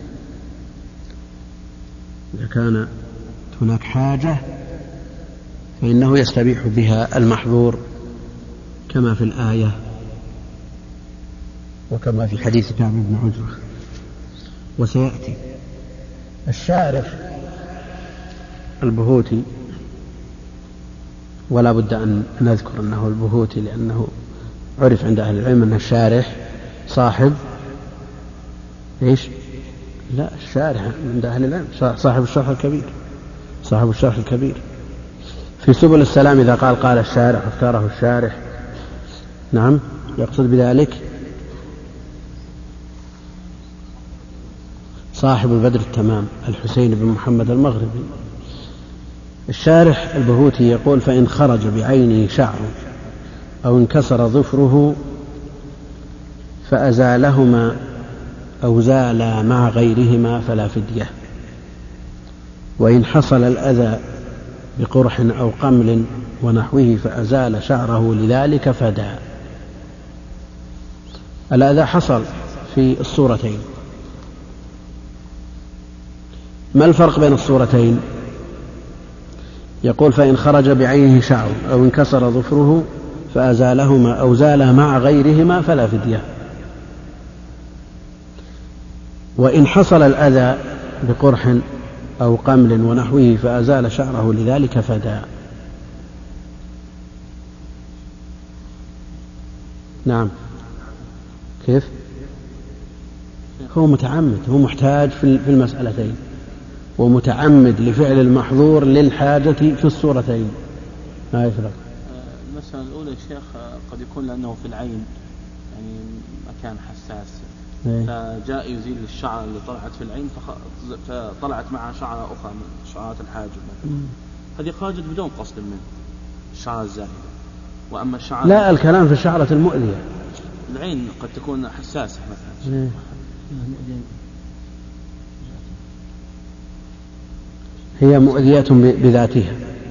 إذا كان هناك حاجة فإنه يستبيح بها المحظور، كما في الآية وكما في حديث كعب بن عجرة. وسيأتي. الشارح البهوتي، ولا بد أن نذكر أنه البهوتي، لأنه عرف عند أهل العلم أن الشارح صاحب إيش؟ لا، الشارح عند أهل العلم صاحب الشرح الكبير، صاحب الشرح الكبير. في سبل السلام إذا قال قال الشارح اختاره الشارح، نعم، يقصد بذلك صاحب البدر التمام الحسين بن محمد المغربي. الشارح البهوتي يقول: فإن خرج بعينه شعر أو انكسر ظفره فأزالهما أو زالا مع غيرهما فلا فدية. وإن حصل الأذى بقرح أو قمل ونحوه فأزال شعره لذلك فدى. الأذى حصل في الصورتين. ما الفرق بين الصورتين؟ يقول: فإن خرج بعينه شعر أو انكسر ظفره فأزالهما أو زالا مع غيرهما فلا فدية. وإن حصل الأذى بقرح أو قمل ونحوه فأزال شعره لذلك فدى. نعم. كيف؟ هو متعمد، هو محتاج في المسألتين، ومتعمد لفعل المحظور للحاجة في الصورتين، ما يفرق. المسألة الأولى يا شيخ قد يكون لأنه في العين، يعني مكان حساس، فجاء يزيل الشعر اللي طلعت في العين فطلعت معها شعرة أخرى من شعرات الحاجب مثلا، هذه خرجت بدون قصد من الشعرة الزائدة. وأما الشعرة لا، الكلام في الشعرة المؤذية. العين قد تكون حساسة مثلا، هي مؤذية بذاتها.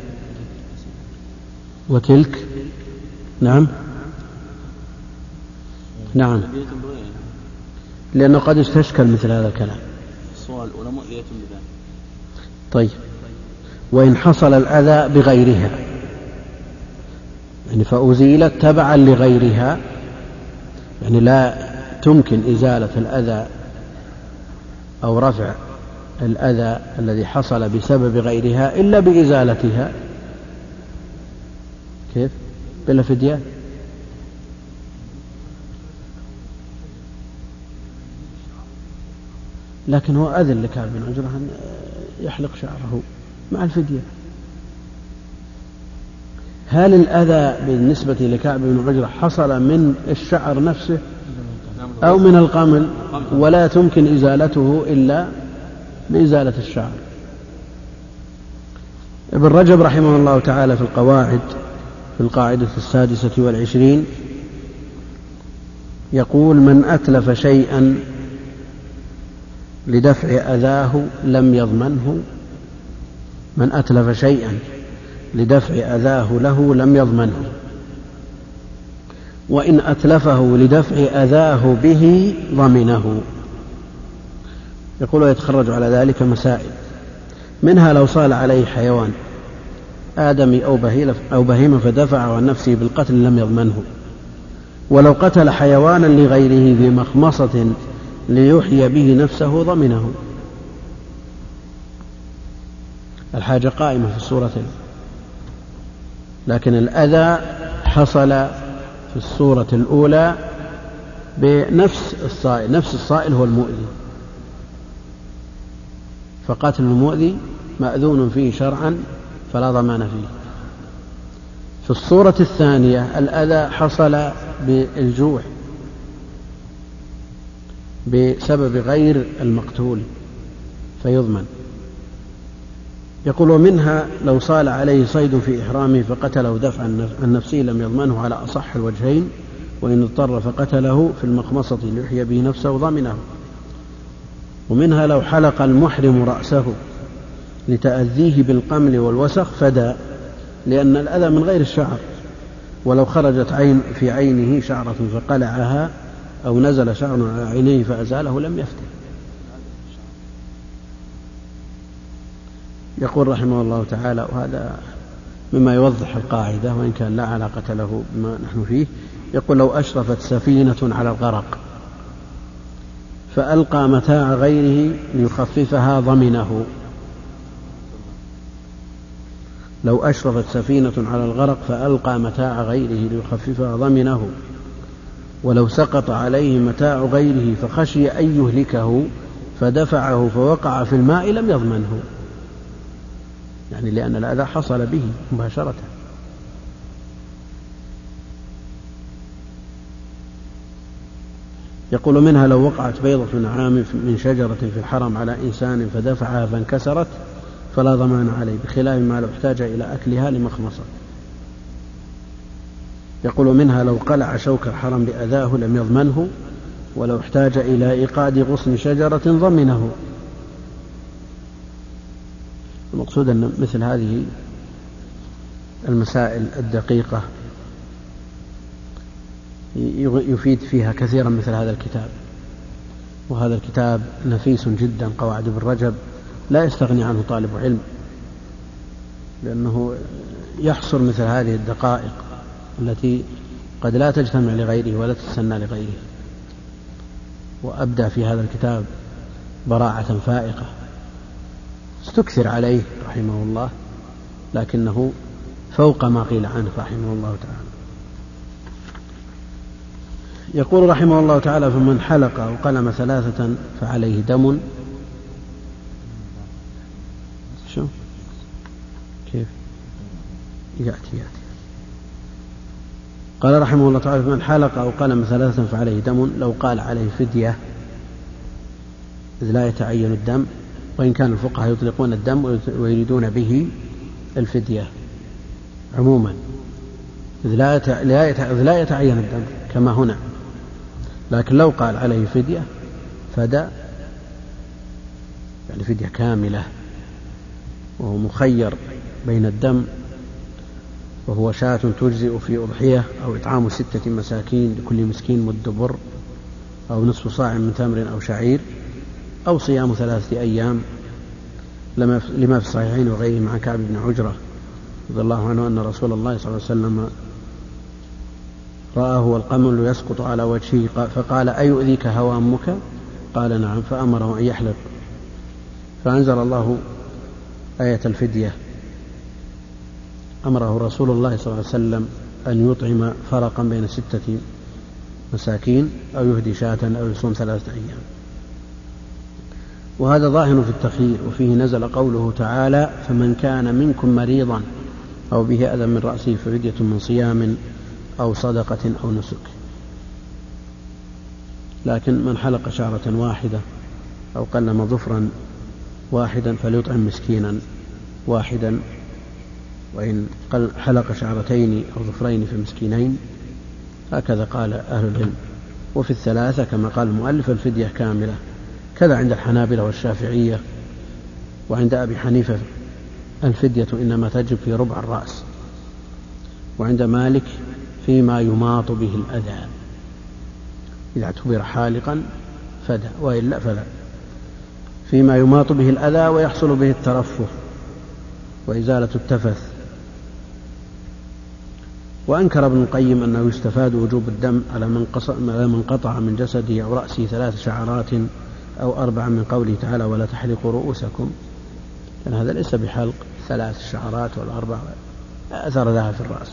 وتلك نعم نعم لأنه قد يستشكل مثل هذا الكلام. الصورة الأولى مؤذية بذاتها. طيب. وإن حصل الأذى بغيرها، يعني فأزيلت تبعا لغيرها، يعني لا تمكن إزالة الأذى أو رفع الأذى الذي حصل بسبب غيرها إلا بإزالتها، كيف بلا فدية؟ لكن هو أذن لكعب بن عجرة أن يحلق شعره مع الفدية. هل الأذى بالنسبة لكعب بن عجرة حصل من الشعر نفسه أو من القمل؟ ولا تمكن إزالته إلا بإزالة الشعر. ابن رجب رحمه الله تعالى في القواعد في القاعدة السادسة والعشرين يقول: من أتلف شيئا لدفع أذاه لم يضمنه من أتلف شيئا لدفع أذاه له لم يضمنه، وإن أتلفه لدفع أذاه به ضمنه. يقول: ويتخرج على ذلك مسائل، منها لو صال عليه حيوان آدمي أو بهيمة فدفع عن نفسه بالقتل لم يضمنه، ولو قتل حيوانا لغيره بمخمصة ليحيي به نفسه ضمنه. الحاجة قائمة في الصورتين، لكن الأذى حصل في الصورة الأولى بنفس الصائل، نفس الصائل هو المؤذي، فقتل المؤذي مأذون فيه شرعا فلا ضمان فيه. في الصورة الثانية الأذى حصل بالجوع بسبب غير المقتول فيضمن. يقول: ومنها لو صال عليه صيد في إحرامه فقتله دفعا عن نفسه لم يضمنه على أصح الوجهين، وإن اضطر فقتله في المخمصة ليحيي به نفسه ضمنه. ومنها لو حلق المحرم رأسه لتأذيه بالقمل والوسخ فدى، لأن الأذى من غير الشعر، ولو خرجت عين في عينه شعرة فقلعها أو نزل شعر على عينيه فأزاله لم يفتن. يقول رحمه الله تعالى، وهذا مما يوضح القاعدة وإن كان لا علاقة له بما نحن فيه، يقول: لو أشرفت سفينة على الغرق فألقى متاع غيره ليخففها ضمنه. لو أشرفت سفينة على الغرق فألقى متاع غيره ليخففها ضمنه، ولو سقط عليه متاع غيره فخشي أن يهلكه فدفعه فوقع في الماء لم يضمنه، يعني لأن الأذى حصل به مباشرة. يقول: منها لو وقعت بيضة نعام من شجرة في الحرم على إنسان فدفعها فانكسرت فلا ضمان عليه، بخلاف ما لو احتاج إلى أكلها لمخمصة. يقول: منها لو قلع شوك الحرم لأذاه لم يضمنه، ولو احتاج إلى إيقاد غصن شجرة ضمنه. المقصود أن مثل هذه المسائل الدقيقة يفيد فيها كثيرا مثل هذا الكتاب، وهذا الكتاب نفيس جدا، قواعد ابن رجب لا يستغني عنه طالب علم، لأنه يحصر مثل هذه الدقائق التي قد لا تجتمع لغيره ولا تتسنى لغيره. وأبدى في هذا الكتاب براعة فائقة استكثر عليه رحمه الله، لكنه فوق ما قيل عنه رحمه الله تعالى. يقول رحمه الله تعالى: فمن حلق أو قلم ثلاثة فعليه دم. شو كيف يأتي يأتي قال رحمه الله تعالى: فمن حلق أو قلم ثلاثة فعليه دم. لو قال عليه فدية إذ لا يتعين الدم، وإن كان الفقهاء يطلقون الدم ويريدون به الفدية عموما، إذ لا يتعين الدم كما هنا، لكن لو قال عليه فدية فدى، يعني فدية كاملة، وهو مخير بين الدم وهو شاة تجزئ في أضحية، أو إطعام ستة مساكين لكل مسكين مد بر، أو نصف صاع من تمر أو شعير، أو صيام ثلاثة أيام، لما في الصحيحين وغيرهم عن كعب بن عجرة رضي الله عنه أن رسول الله صلى الله عليه وسلم رآه والقمل يسقط على وجهه فقال: أيؤذيك هوامك؟ قال: نعم. فأمره أن يحلق، فأنزل الله آية الفدية أمره رسول الله صلى الله عليه وسلم أن يطعم فرقا بين ستة مساكين أو يهدي شاة أو يصوم ثلاثة أيام. وهذا ظاهر في التخيير. وفيه نزل قوله تعالى فمن كان منكم مريضا أو به أذى من رأسه ففدية من صيام أو صدقة أو نسك. لكن من حلق شعرة واحدة أو قلم ظفرا واحدا فليطعم مسكينا واحدا، وإن حلق شعرتين أو ظفرين فمسكينين، هكذا قال أهل العلم. وفي الثلاثة كما قال المؤلف الفدية كاملة، كذا عند الحنابلة والشافعية. وعند أبي حنيفة الفدية إنما تجب في ربع الرأس. وعند مالك فيما يماط به الأذى، إذا اعتبر حالقا فدى وإلا فلا، فيما يماط به الأذى ويحصل به الترفه وإزالة التفث. وأنكر ابن القيم أنه يستفاد وجوب الدم على من قطع من جسده أو رأسه ثلاث شعرات أو أربع من قوله تعالى ولا تحلقوا رؤوسكم، لأن هذا ليس بحلق ثلاث شعرات والأربع أثر لها في الرأس.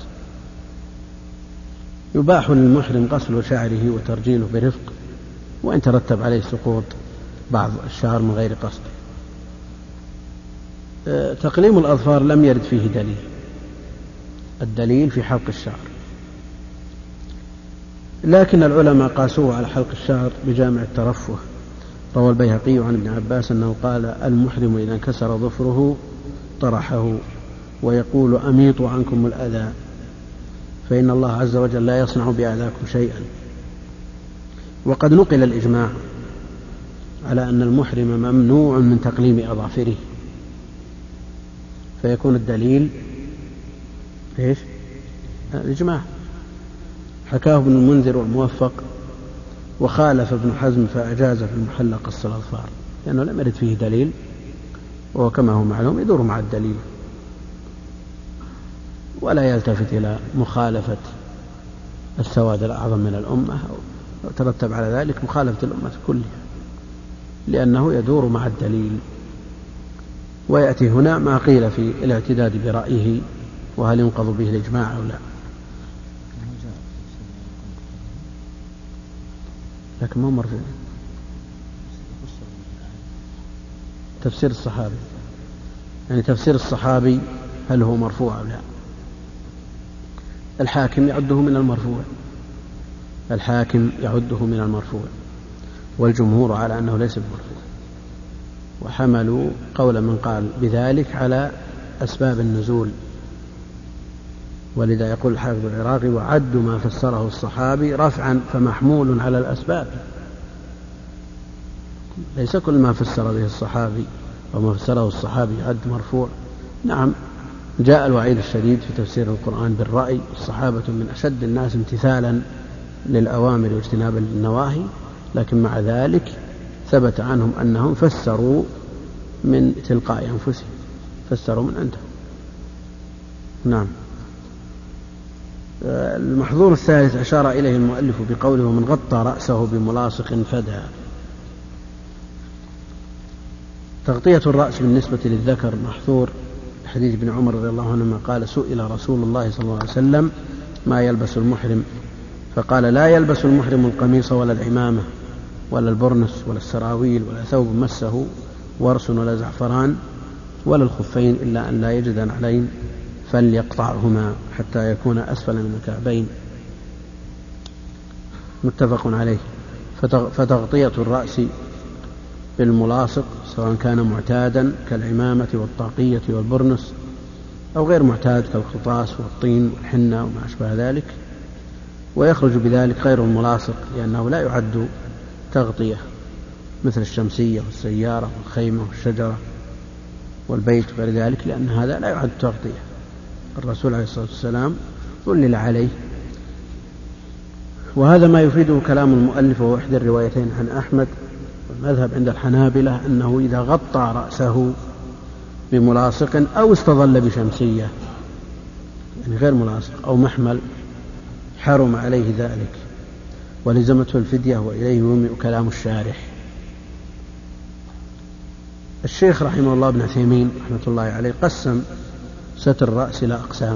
يباح للمحرم غسل شعره وترجيله برفق، وإن ترتب عليه سقوط بعض الشعر من غير قصد. تقليم الأظفار لم يرد فيه دليل، الدليل في حلق الشعر، لكن العلماء قاسوه على حلق الشعر بجامع الترفه. روى البيهقي عن ابن عباس أنه قال المحرم إذا انكسر ظفره طرحه ويقول أميطوا عنكم الأذى فإن الله عز وجل لا يصنع بأذاكم شيئا. وقد نقل الإجماع على أن المحرم ممنوع من تقليم أظافره، فيكون الدليل إيش؟ الإجماع. حكاه ابن المنذر والموفق، وخالف ابن حزم فأجاز في المحلق قص الأظفار، لأنه لم يرد فيه دليل، وكما هو معلوم يدور مع الدليل ولا يلتفت إلى مخالفة السواد الأعظم من الأمة أو ترتب على ذلك مخالفة الأمة كلها، لأنه يدور مع الدليل. ويأتي هنا ما قيل في الاعتداد برأيه وهل ينقض به الإجماع أو لا، لكن ما مرفوع. تفسير الصحابي يعني تفسير الصحابي هل هو مرفوع أو لا؟ الحاكم يعده من المرفوع، الحاكم يعده من المرفوع، والجمهور على أنه ليس بمرفوع، وحملوا قول من قال بذلك على أسباب النزول. ولذا يقول الحافظ العراقي وعد ما فسره الصحابي رفعا فمحمول على الأسباب. ليس كل ما فسر به الصحابي وما فسره الصحابي يعد مرفوع. نعم جاء الوعيد الشديد في تفسير القرآن بالرأي، الصحابة من أشد الناس امتثالا للأوامر واجتنابا للنواهي، لكن مع ذلك ثبت عنهم أنهم فسروا من تلقاء أنفسهم، فسروا من عندهم. نعم. المحظور الثالث أشار إليه المؤلف بقوله ومن غطى رأسه بملاصق فدى. تغطية الرأس بالنسبة للذكر محظور، حديث ابن عمر رضي الله عنهما قال سئل رسول الله صلى الله عليه وسلم ما يلبس المحرم، فقال لا يلبس المحرم القميص ولا العمامة ولا البرنس ولا السراويل ولا ثوب مسه ورس ولا زعفران ولا الخفين إلا أن لا يجد نعلين فليقطعهما حتى يكون أسفل من الكعبين. متفق عليه. فتغطية الرأس بالملاصق سواء كان معتادا كالعمامة والطاقية والبرنس أو غير معتاد كالقطاس والطين والحنة وما أشبه ذلك، ويخرج بذلك غير الملاصق لأنه لا يعد تغطية، مثل الشمسية والسيارة والخيمة والشجرة والبيت وغير ذلك، لأن هذا لا يعد تغطية. الرسول عليه الصلاة والسلام ظلل عليه. وهذا ما يفيده كلام المؤلف وهو إحدى الروايتين عن أحمد. والمذهب عند الحنابلة أنه إذا غطى رأسه بملاصق أو استظل بشمسية يعني غير ملاصق أو محمل حرم عليه ذلك ولزمته الفدية، وإليه يومئ كلام الشارح. الشيخ رحمه الله ابن عثيمين رحمة الله عليه قسم ستر الرأس إلى أقسام.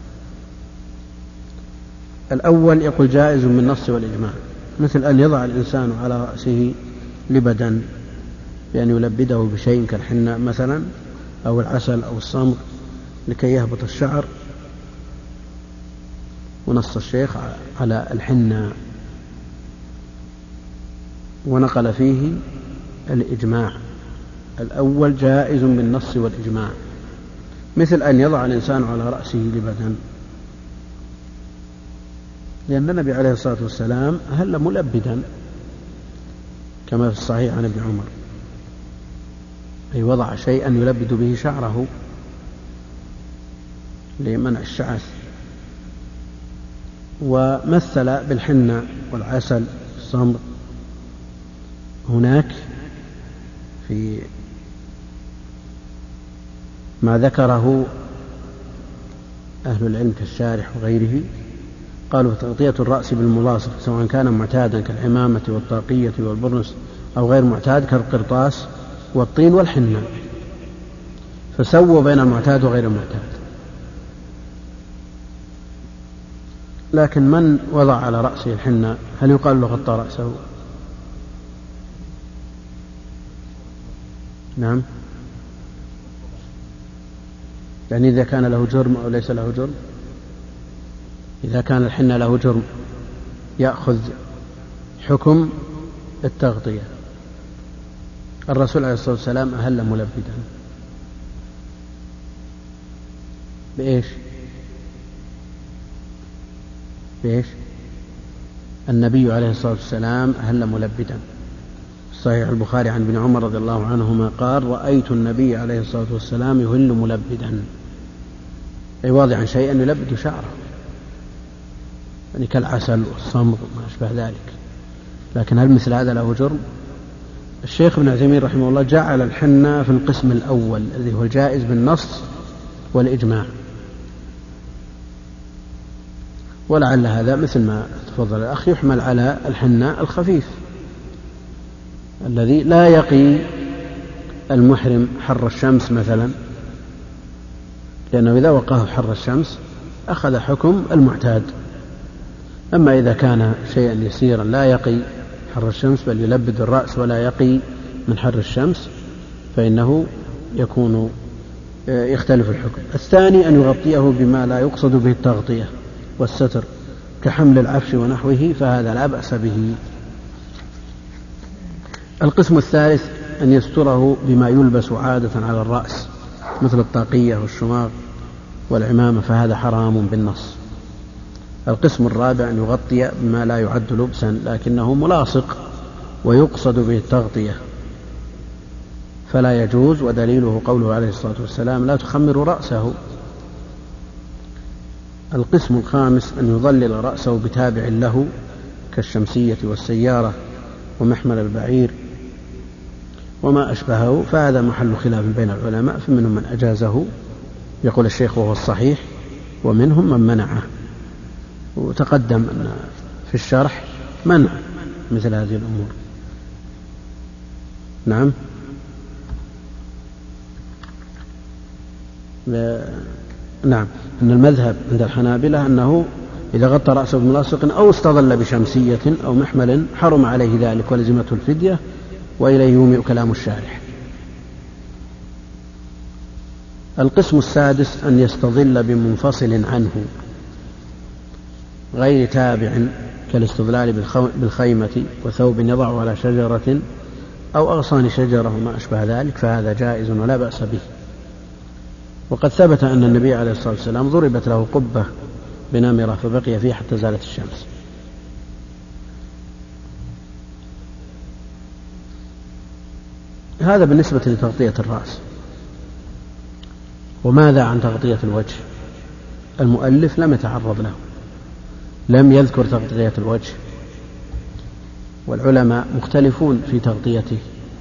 الأول يقول جائز بالنص والإجماع، مثل أن يضع الإنسان على رأسه لبدا بأن يلبده بشيء كالحنة مثلا أو العسل أو الصمغ لكي يهبط الشعر، ونص الشيخ على الحنة ونقل فيه الإجماع. الأول جائز بالنص والإجماع، مثل أن يضع الإنسان على رأسه لبدا، لأن النبي عليه الصلاة والسلام هل ملبدا كما في الصحيح عن ابن عمر، أي وضع شيئا يلبد به شعره لمنع الشعث. ومثل بالحنة والعسل والصمغ هناك في ما ذكره أهل العلم كالشارح وغيره، قالوا تغطية الرأس بالملاصق سواء كان معتادا كالعمامة والطاقية والبرنس أو غير معتاد كالقرطاس والطين والحنة، فسووا بين المعتاد وغير المعتاد. لكن من وضع على رأسه الحنة هل يقال له غطى رأسه؟ نعم، يعني إذا كان له جرم أو ليس له جرم. إذا كان الحنة له جرم يأخذ حكم التغطية. الرسول عليه الصلاة والسلام أهل ملبدا بإيش؟ بإيش؟ النبي عليه الصلاة والسلام أهل ملبدا. صحيح البخاري عن ابن عمر رضي الله عنهما قال رأيت النبي عليه الصلاة والسلام يهل ملبدا، أي واضعا شيئا يلبد شعره، يعني كالعسل والصمغ وما أشبه ذلك. لكن هل مثل هذا له جرم؟ الشيخ ابن عثيمين رحمه الله جعل الحنة في القسم الأول الذي هو الجائز بالنص والإجماع، ولعل هذا مثل ما تفضل الأخ يحمل على الحنة الخفيف الذي لا يقي المحرم حر الشمس مثلا، لأنه إذا وقاه حر الشمس أخذ حكم المعتاد. أما إذا كان شيئا يسيرا لا يقي حر الشمس بل يلبد الرأس ولا يقي من حر الشمس فإنه يكون يختلف الحكم. الثاني أن يغطيه بما لا يقصد به التغطية والستر كحمل العفش ونحوه، فهذا لا بأس به. القسم الثالث أن يستره بما يلبس عادة على الرأس مثل الطاقية والشماغ والعمامة، فهذا حرام بالنص. القسم الرابع أن يغطي بما لا يعد لبسا لكنه ملاصق ويقصد به التغطية، فلا يجوز، ودليله قوله عليه الصلاة والسلام لا تخمر رأسه. القسم الخامس أن يظلل رأسه بتابع له كالشمسية والسيارة ومحمل البعير وما أشبهه، فهذا محل خلاف بين العلماء، فمنهم من أجازه يقول الشيخ وهو الصحيح، ومنهم من منعه. وتقدم أن في الشرح منع مثل هذه الأمور. نعم. نعم، أن المذهب عند الحنابلة أنه إذا غطى رأسه بملاصق أو استظل بشمسية أو محمل حرم عليه ذلك ولزمته الفدية، وإليه يومئ كلام الشارح. القسم السادس أن يستظل بمنفصل عنه غير تابع كالاستظلال بالخيمة وثوب يضع على شجرة أو أغصان شجرة وما أشبه ذلك، فهذا جائز ولا بأس به. وقد ثبت أن النبي عليه الصلاة والسلام ضربت له قبة بنمرة فبقي فيه حتى زالت الشمس. هذا بالنسبة لتغطية الرأس. وماذا عن تغطية الوجه؟ المؤلف لم يتعرض له، لم يذكر تغطية الوجه، والعلماء مختلفون في تغطيته.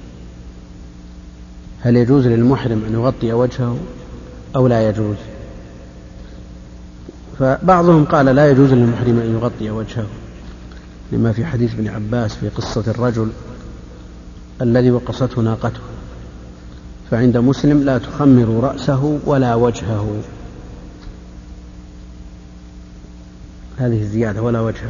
هل يجوز للمحرم أن يغطي وجهه أو لا يجوز؟ فبعضهم قال لا يجوز للمحرم أن يغطي وجهه لما في حديث ابن عباس في قصة الرجل الذي وقصته ناقته، فعند مسلم لا تخمر رأسه ولا وجهه، هذه الزيادة ولا وجه،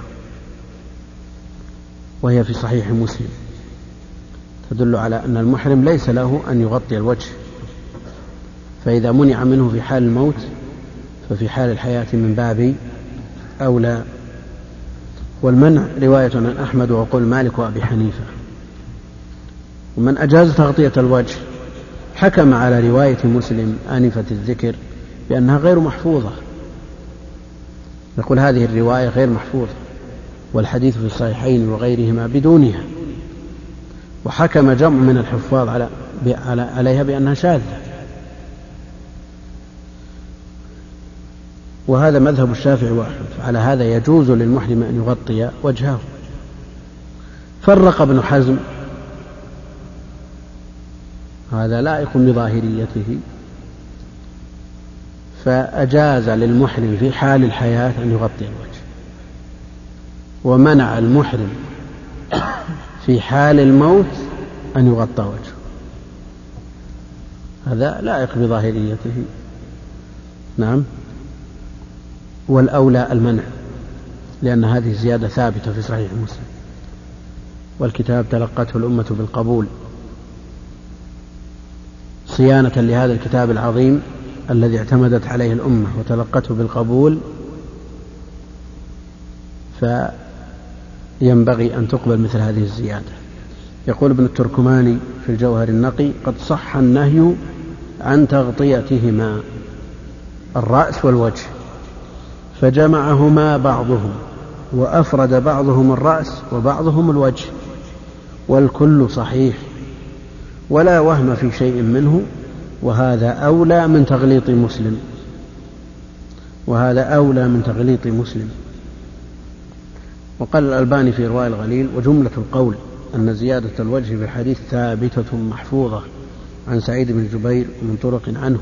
وهي في صحيح مسلم، تدل على أن المحرم ليس له أن يغطي الوجه، فإذا منع منه في حال الموت ففي حال الحياة من باب أولى. والمنع رواية عن أحمد وقول مالك وأبي حنيفة. ومن أجاز تغطية الوجه حكم على رواية مسلم آنفة الذكر بأنها غير محفوظة، يقول هذه الرواية غير محفوظة، والحديث في الصحيحين وغيرهما بدونها، وحكم جمع من الحفاظ على عليها بأنها شاذة. وهذا مذهب الشافعي وأحمد، فعلى هذا يجوز للمحرم أن يغطي وجهه. فرق ابن حزم، هذا لائق بظاهريته، فأجاز للمحرم في حال الحياة أن يغطي الوجه، ومنع المحرم في حال الموت أن يغطى وجهه، هذا لائق بظاهريته. نعم. والأولى المنع، لأن هذه الزيادة ثابتة في صحيح مسلم، والكتاب تلقته الأمة بالقبول صيانة لهذا الكتاب العظيم الذي اعتمدت عليه الأمة وتلقته بالقبول، فينبغي أن تقبل مثل هذه الزيادة. يقول ابن التركماني في الجوهر النقي: قد صح النهي عن تغطيتهما الرأس والوجه، فجمعهما بعضهم، وأفرد بعضهم الرأس وبعضهم الوجه، والكل صحيح ولا وهم في شيء منه، وهذا أولى من تغليط مسلم وهذا أولى من تغليط مسلم. وقال الألباني في إرواء الغليل: وجملة القول أن زيادة الوجه في الحديث ثابتة محفوظة عن سعيد بن جبير ومن طرق عنه.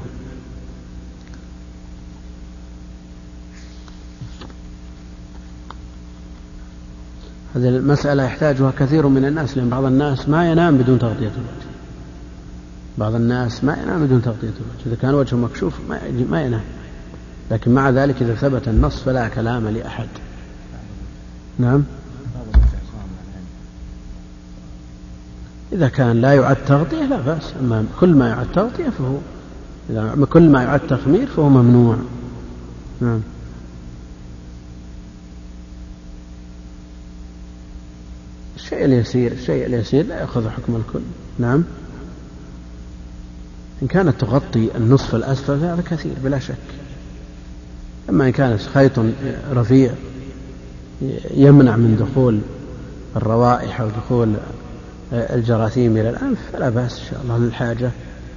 هذه المسألة يحتاجها كثير من الناس، لأن بعض الناس ما ينام بدون تغطية الوجه، بعض الناس ما ينام بدون تغطية الوجه، إذا كان وجهه مكشوف ما ينام، لكن مع ذلك إذا ثبت النص فلا كلام لأحد. نعم. إذا كان لا يعد تغطية لا بأس، أما كل ما يعد تغطية فهو إذا كل ما يعد تخمير فهو ممنوع. نعم. الشيء اليسير الشيء اليسير لا يأخذ حكم الكل. نعم. إن كانت تغطي النصف الأسفل فهذا كثير بلا شك، أما إن كانت خيط رفيع يمنع من دخول الروائح أو دخول الجراثيم إلى الأنف فلا بأس إن شاء الله للحاجة.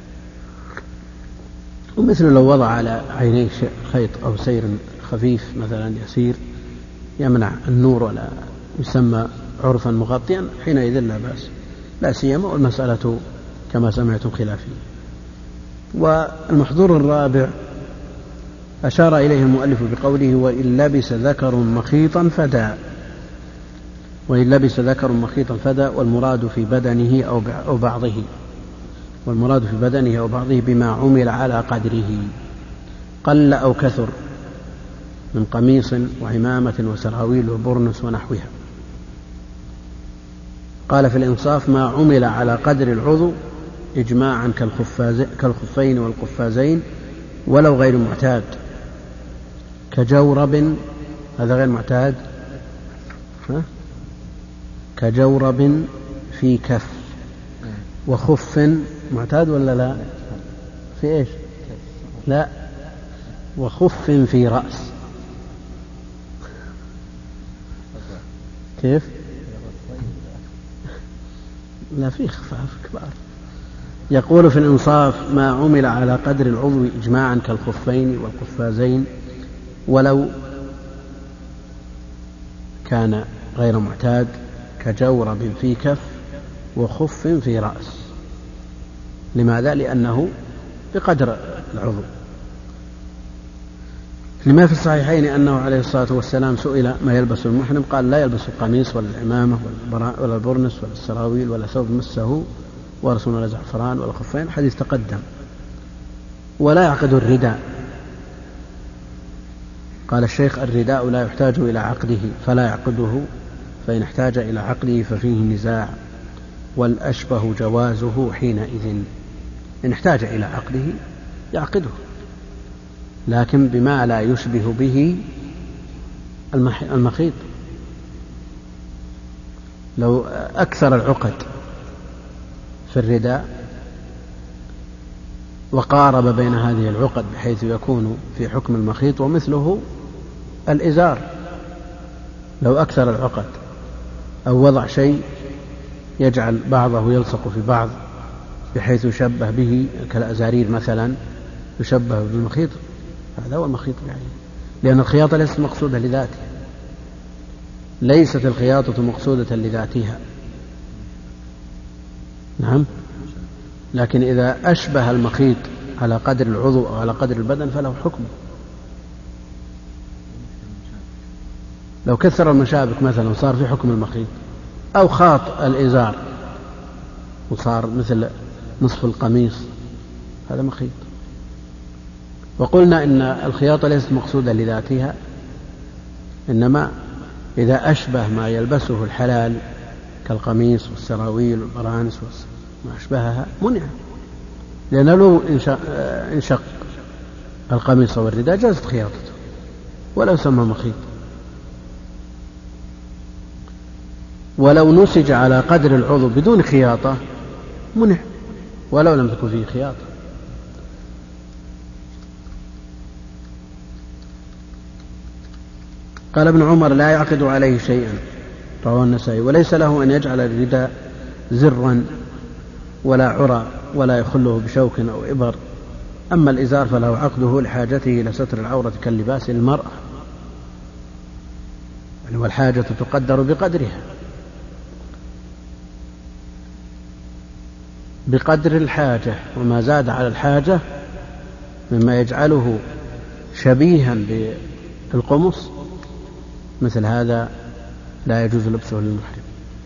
ومثل لو وضع على عينيه خيط أو سير خفيف مثلا يسير يمنع النور ولا يسمى عرفا مغطيا، حينئذ لا بأس، لا سيما والمسألة كما سمعتم خلافية. والمحظور الرابع أشار إليه المؤلف بقوله: وإن لبس ذكر مخيطا فدا، وإن لبس ذكر مخيطا فدا، والمراد في بدنه أو بعضه، والمراد في بدنه أو بعضه بما عمل على قدره قل أو كثر من قميص وعمامة وسراويل وبرنس ونحوها. قال في الإنصاف: ما عمل على قدر العضو إجماعا كالخفين والقفازين ولو غير معتاد، كجورب، هذا غير معتاد، ها؟ كجورب في كف، وخف معتاد ولا لا؟ في إيش؟ لا، وخف في رأس. كيف؟ لا، في خفاف كبار. يقول في الإنصاف: ما عمل على قدر العضو إجماعا كالخفين والقفازين ولو كان غير معتاد، كجورب في كف وخف في رأس. لماذا؟ لأنه بقدر العضو. لما في الصحيحين أنه عليه الصلاة والسلام سئل ما يلبس المحرم، قال: لا يلبس القميص ولا العمامة ولا البرنس ولا السراويل ولا ثوب مسه ورس ولا زعفران ولا خفين، حديث تقدم، ولا يعقد الرداء. قال الشيخ: الرداء لا يحتاج إلى عقده فلا يعقده، فإن احتاج إلى عقده ففيه نزاع، والأشبه جوازه حينئذ. إن احتاج إلى عقده يعقده، لكن بما لا يشبه به المخيط. لو أكثر العقد في الرداء وقارب بين هذه العقد بحيث يكون في حكم المخيط، ومثله الإزار، لو أكثر العقد أو وضع شيء يجعل بعضه يلصق في بعض بحيث يشبه به كالأزارير مثلا، يشبه بالمخيط، هذا هو المخيط يعني. لأن الخياطة ليست مقصودة لذاتها، ليست الخياطة مقصودة لذاتها، نعم. لكن إذا أشبه المخيط على قدر العضو أو على قدر البدن فله حكم. لو كثر المشابك مثلا وصار في حكم المخيط، أو خاط الإزار وصار مثل نصف القميص، هذا مخيط. وقلنا إن الخياطة ليست مقصودة لذاتها، إنما إذا أشبه ما يلبسه الحلال كالقميص والسراويل والبرانس وما أشبهها منع، لأن لو انشق القميص والرداء جازت خياطته ولو سمى مخيط. ولو نسج على قدر العضو بدون خياطة منع ولو لم تكن فيه خياطة. قال ابن عمر: لا يعقد عليه شيئا، رواه النسائي، وليس له أن يجعل الرداء زرا ولا عرى ولا يخله بشوك أو إبر. أما الإزار فله عقده لحاجته إلى ستر العورة كاللباس للمرأة، يعني والحاجة تقدر بقدرها، بقدر الحاجة، وما زاد على الحاجة مما يجعله شبيها بالقمص مثل هذا لا يجوز لبسه للمحرم.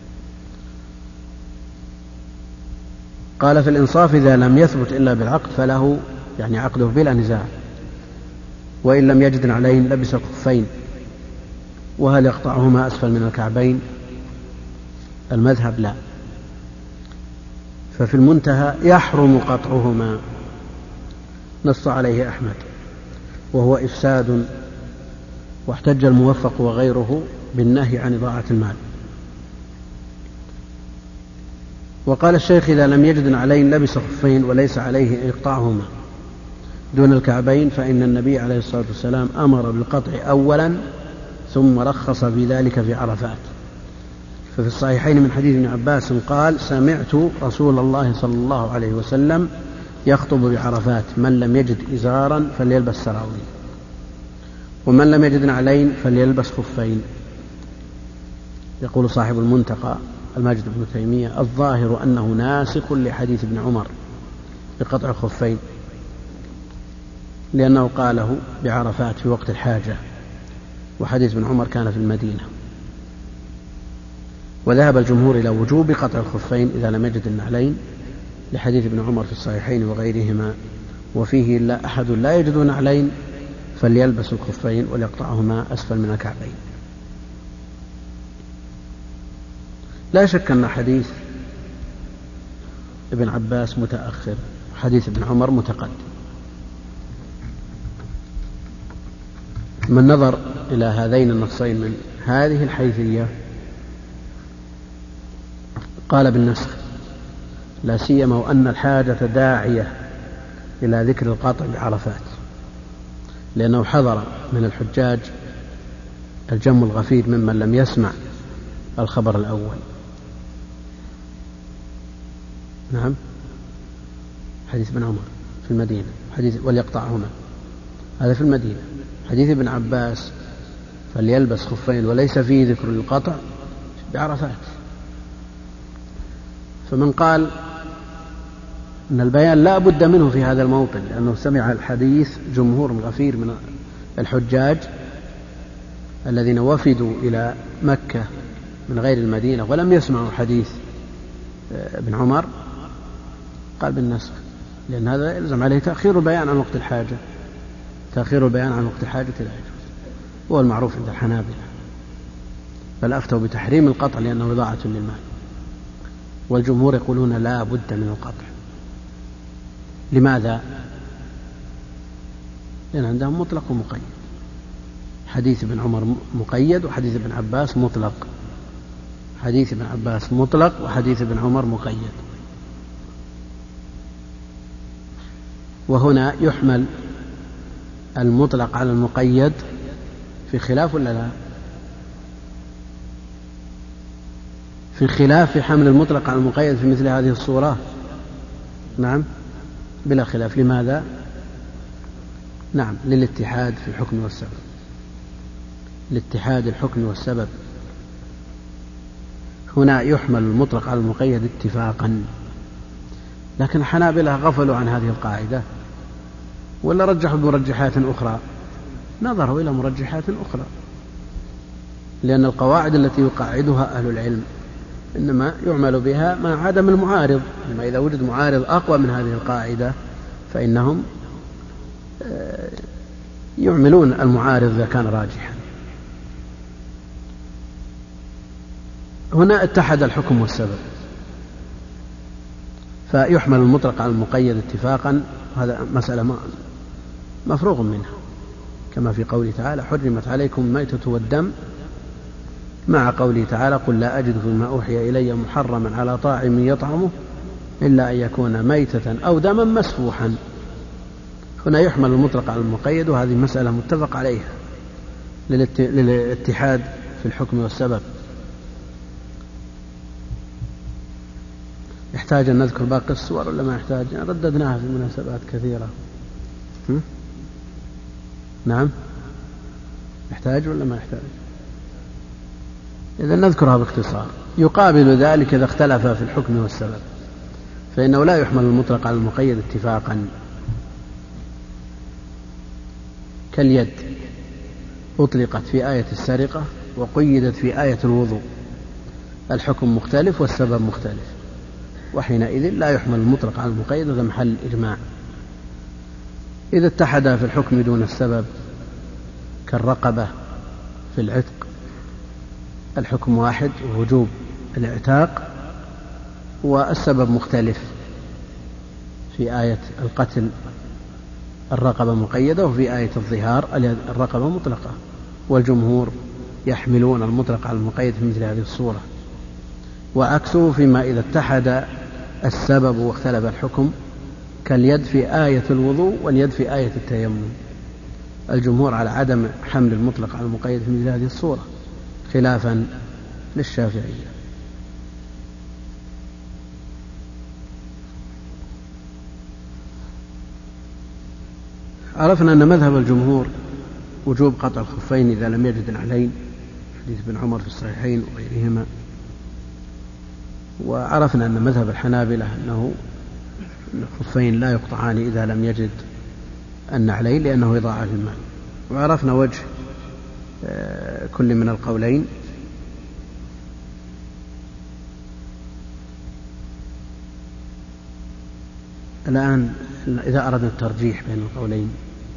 قال: في الإنصاف إذا لم يثبت إلا بالعقد فله يعني عقده بلا نزاع، وإن لم يجد عليه لبس الخفين. وهل يقطعهما أسفل من الكعبين؟ المذهب لا، ففي المنتهى يحرم قطعهما، نص عليه أحمد، وهو إفساد، واحتج الموفق وغيره بالنهي عن إضاعة المال. وقال الشيخ: إذا لم يجد عليه لبس خفين وليس عليه أن يقطعهما دون الكعبين، فإن النبي عليه الصلاة والسلام أمر بالقطع أولا ثم رخص في ذلك في عرفات. ففي الصحيحين من حديث ابن عباس قال: سمعت رسول الله صلى الله عليه وسلم يخطب بعرفات: من لم يجد إزارا فليلبس سراويل، ومن لم يجد نعلين فليلبس خفين. يقول صاحب المنتقى الماجد بن تيمية: الظاهر أنه ناسخ لحديث ابن عمر بقطع الخفين، لأنه قاله بعرفات في وقت الحاجة، وحديث ابن عمر كان في المدينة. وذهب الجمهور إلى وجوب قطع الخفين إذا لم يجد النعلين لحديث ابن عمر في الصحيحين وغيرهما، وفيه لا أحد لا يجد نعلين فليلبس الخفين وليقطعهما أسفل من الكعبين. لا شك أن حديث ابن عباس متأخر، حديث ابن عمر متقدم. من نظر إلى هذين النصين من هذه الحيثية قال بالنسخ، لا سيما وأن الحاجة داعية إلى ذكر القطع بعرفات، لأنه حضر من الحجاج الجم الغفير ممن لم يسمع الخبر الأول. نعم، حديث ابن عمر في المدينة، حديث وليقطعهما هذا في المدينة. حديث ابن عباس فليلبس خفين وليس فيه ذكر القطع بعرفات. فمن قال أن البيان لا بد منه في هذا الموطن، لأنه سمع الحديث جمهور غفير من الحجاج الذين وفدوا إلى مكة من غير المدينة ولم يسمعوا حديث ابن عمر، قال بالنسخ، لأن هذا يلزم عليه تأخير البيان عن وقت الحاجة، تأخير البيان عن وقت الحاجة لا يجوز. هو المعروف عند الحنابلة، بل أفتوا بتحريم القطع لأنه إضاعة للمال، والجمهور يقولون لا بد من القطع. لماذا؟ لأن عندهم مطلق ومقيد، حديث ابن عمر مقيد وحديث ابن عباس مطلق، حديث ابن عباس مطلق وحديث ابن عمر مقيد. وهنا يحمل المطلق على المقيد في خلاف ولا لا؟ في خلاف في حمل المطلق على المقيد في مثل هذه الصورة. نعم بلا خلاف. لماذا؟ نعم للاتحاد في الحكم والسبب، لاتحاد الحكم والسبب. هنا يحمل المطلق على المقيد اتفاقا، لكن الحنابلة غفلوا عن هذه القاعدة ولا رجحوا بمرجحات أخرى، نظروا إلى مرجحات أخرى، لأن القواعد التي يقاعدها أهل العلم إنما يعمل بها مع عدم المعارض. أما إذا وجد معارض أقوى من هذه القاعدة فإنهم يعملون المعارض إذا كان راجحا. هنا اتحد الحكم والسبب، فيحمل المطلق على المقيد اتفاقا، هذا مسألة مفروغ منها، كما في قوله تعالى حرمت عليكم الميتة والدم، مع قوله تعالى قل لا أجد فيما أوحي إلي محرما على طاعم يطعمه إلا أن يكون ميتة أو دما مسفوحا. هنا يحمل المطلق على المقيد، وهذه مسألة متفق عليها للاتحاد في الحكم والسبب. يحتاج أن نذكر باقي الصور ولا ما يحتاج؟ رددناها في مناسبات كثيرة. هم؟ نعم يحتاج ولا ما يحتاج؟ إذا نذكرها باختصار. يقابل ذلك إذا اختلف في الحكم والسبب، فإنه لا يحمل المطلق على المقيد اتفاقا، كاليد أطلقت في آية السرقة وقيدت في آية الوضوء، الحكم مختلف والسبب مختلف، وحينئذ لا يحمل المطلق على المقيد، هذا محل إجماع. إذا اتحد في الحكم دون السبب كالرقبة في العتق، الحكم واحد ووجوب الاعتاق، والسبب مختلف، في آية القتل الرقبة مقيدة، وفي آية الظهار الرقبة مطلقة، والجمهور يحملون المطلق على المقيد في مثل هذه الصورة. وعكسه فيما إذا اتحد السبب واختلف الحكم، كاليد في آية الوضوء واليد في آية التيمم، الجمهور على عدم حمل المطلق على المقيد في مثل هذه الصورة، خلافا للشافعية. عرفنا أن مذهب الجمهور وجوب قطع الخفين إذا لم يجد النعلين، حديث ابن عمر في الصحيحين وغيرهما. وعرفنا أن مذهب الحنابلة أنه الخفين لا يقطعان إذا لم يجد النعلين لأنه إضاعة للمال. وعرفنا وجه كل من القولين. الآن إذا أردنا الترجيح بين القولين،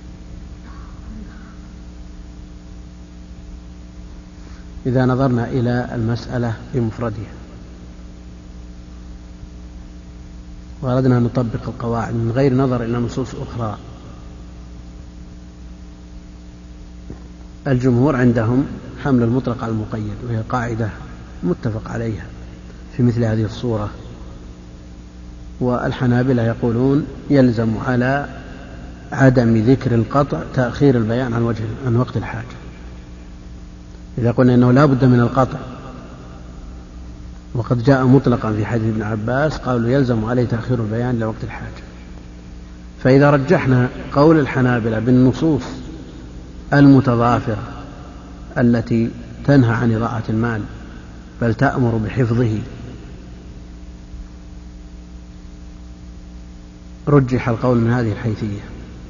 إذا نظرنا إلى المسألة بمفردها وأردنا أن نطبق القواعد من غير نظر إلى نصوص أخرى، الجمهور عندهم حمل المطلق على المقيد، وهي قاعدة متفق عليها في مثل هذه الصورة. والحنابلة يقولون يلزم على عدم ذكر القطع تأخير البيان عن وجه عن وقت الحاجة. إذا قلنا إنه لا بد من القطع وقد جاء مطلقا في حديث ابن عباس، قالوا يلزم عليه تأخير البيان لوقت الحاجة. فإذا رجحنا قول الحنابلة بالنصوص المتضافرة التي تنهى عن إضاعة المال بل تأمر بحفظه، رجح القول من هذه الحيثية.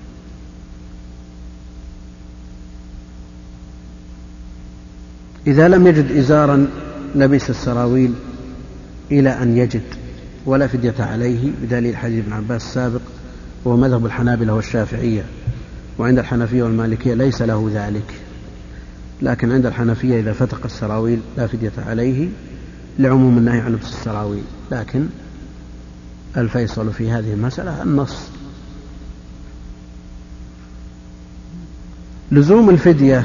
إذا لم يجد إزارا لبس السراويل إلى أن يجد ولا فدية عليه، بدليل حديث ابن عباس السابق، وهو مذهب الحنابلة والشافعية، وعند الحنفية والمالكية ليس له ذلك، لكن عند الحنفية إذا فتق السراويل لا فدية عليه لعموم النهي عن لبس السراويل. لكن الفيصل في هذه المسألة النص. لزوم الفدية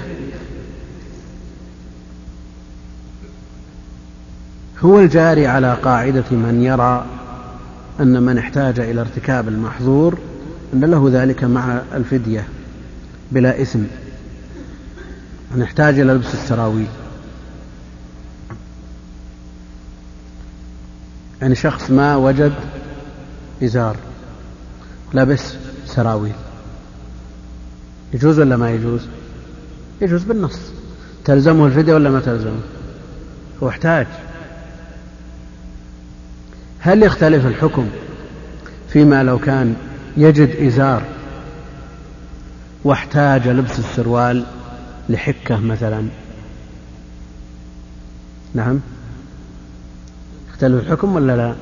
هو الجاري على قاعدة من يرى أن من احتاج إلى ارتكاب المحظور أن له ذلك مع الفدية بلا إثم، أن يحتاج إلى لبس السراويل. يعني شخص ما وجد إزار لبس سراويل، يجوز ولا ما يجوز؟ يجوز بالنص. تلزمه الفدية ولا ما تلزمه؟ هو احتاج. هل يختلف الحكم فيما لو كان يجد إزار واحتاج لبس السروال لحكة مثلا؟ نعم، يختلف الحكم ولا لا؟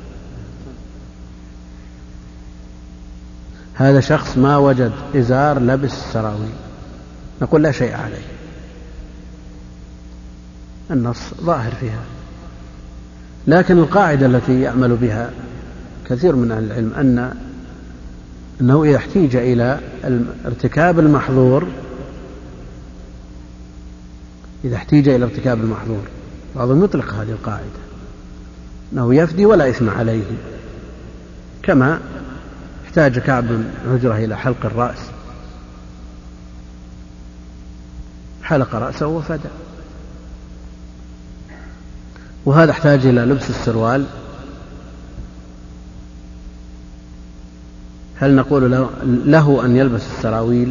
هذا شخص ما وجد إزار لبس سراويل، نقول لا شيء عليه، النص ظاهر فيها. لكن القاعدة التي يعمل بها كثير من أهل العلم أن أنه إذا احتيج إلى ارتكاب المحظور إذا احتيج إلى ارتكاب المحظور بعضهم يطلق هذه القاعدة أنه يفدي ولا إثم عليه، كما احتاج كعب بن عجرة إلى حلق الرأس، حلق رأسه وفدى. وهذا احتاج إلى لبس السروال، هل نقول له, له أن يلبس السراويل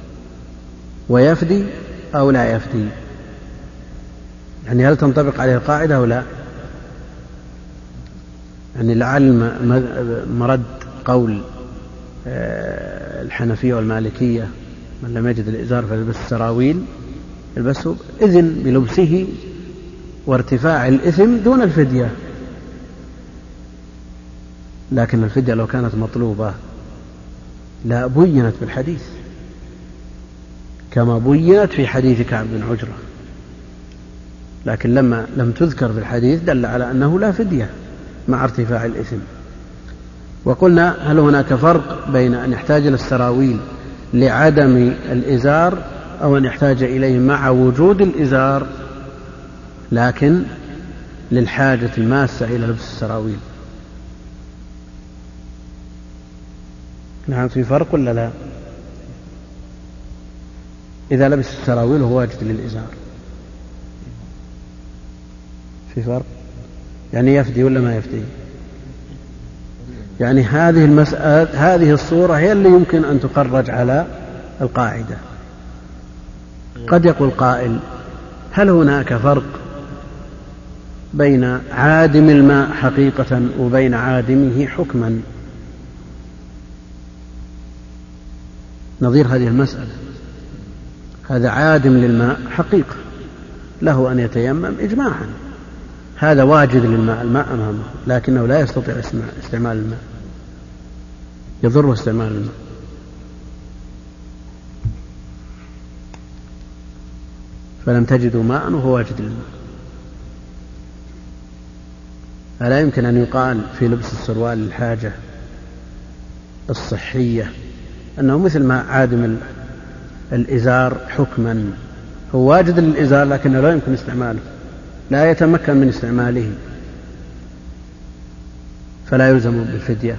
ويفدي أو لا يفدي؟ يعني هل تنطبق عليه القاعدة أو لا؟ يعني لعل مرد قول الحنفية والمالكية من لم يجد الإزار فلبس السراويل يلبسه إذن بلبسه وارتفاع الإثم دون الفدية. لكن الفدية لو كانت مطلوبة لا بينت بالحديث كما بينت في حديث كعب بن عجرة، لكن لما لم تذكر في الحديث دل على أنه لا فدية مع ارتفاع الإثم. وقلنا هل هناك فرق بين أن يحتاج إلى السراويل لعدم الإزار أو أن يحتاج إليه مع وجود الإزار لكن للحاجة الماسة إلى لبس السراويل؟ نعم، في فرق ولا لا؟ إذا لبس السراويل وهو واجد للإزار في فرق، يعني يفدي ولا ما يفدي؟ يعني هذه المسألة هذه الصورة هي اللي يمكن أن تخرج على القاعدة. قد يقول قائل هل هناك فرق بين عادم الماء حقيقة وبين عادمه حكما؟ نظير هذه المسألة، هذا عادم للماء حقيقة له أن يتيمم إجماعا، هذا واجد للماء، الماء أمامه لكنه لا يستطيع استعمال الماء، يضره استعمال الماء. فلم تجدوا ماء وهو واجد للماء، فلا يمكن أن يقال في لبس السروال للحاجة الصحية أنه مثل ما عادم الإزار حكما، هو واجد للإزار لكنه لا يمكن استعماله، لا يتمكن من استعماله، فلا يلزم بالفدية.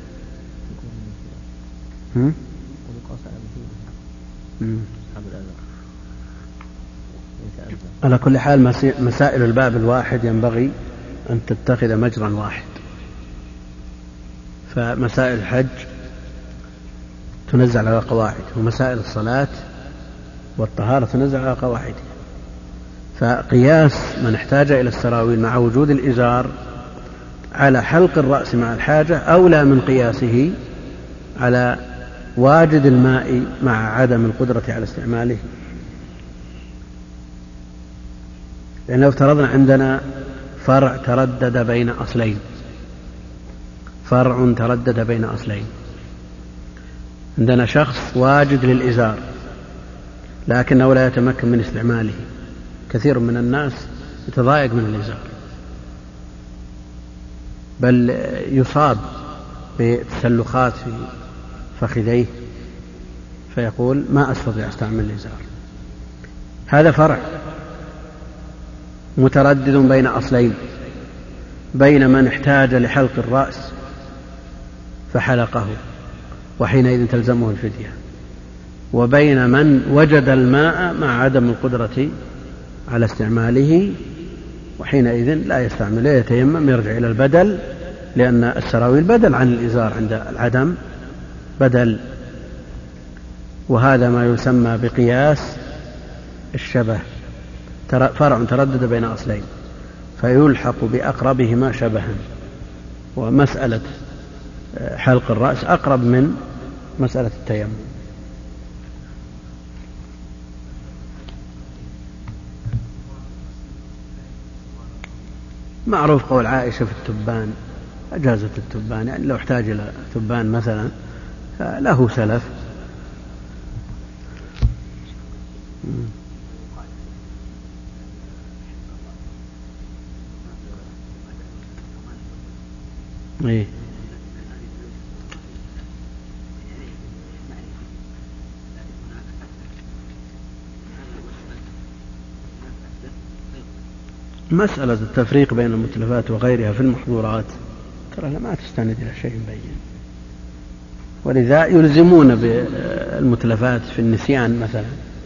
على كل حال مسائل الباب الواحد ينبغي أن تتخذ مجرا واحد، فمسائل الحج تنزل على قواعد، ومسائل الصلاة والطهارة تنزل على قواعد. فقياس من احتاج إلى السراويل مع وجود الإزار على حلق الرأس مع الحاجة أولى من قياسه على واجد الماء مع عدم القدرة على استعماله. لأن لو افترضنا عندنا فرع تردد بين أصلين، فرع تردد بين أصلين، عندنا شخص واجد للإزار لكنه لا يتمكن من استعماله. كثير من الناس يتضايق من الإزار، بل يصاب بتسلخات في فخذيه فيقول ما أستطيع أستعمل الإزار. هذا فرع متردد بين أصلين: بين من احتاج لحلق الرأس فحلقه وحينئذ تلزمه الفدية، وبين من وجد الماء مع عدم القدرة على استعماله وحينئذ لا يستعمل، لا يتيمم، يرجع إلى البدل، لأن السراويل بدل عن الإزار عند العدم بدل. وهذا ما يسمى بقياس الشبه، فرع تردد بين أصلين فيلحق بأقربهما شبها، ومسألة حلق الرأس أقرب من مسألة التيمم. معروف قول عائشة في التبان، أجازة التبان، يعني لو احتاج إلى تبان مثلا له سلف. إيه؟ مسألة التفريق بين المتلفات وغيرها في المحظورات ترى ما تستند إلى شيء بين، ولذا يلزمون بالمتلفات في النسيان مثلا،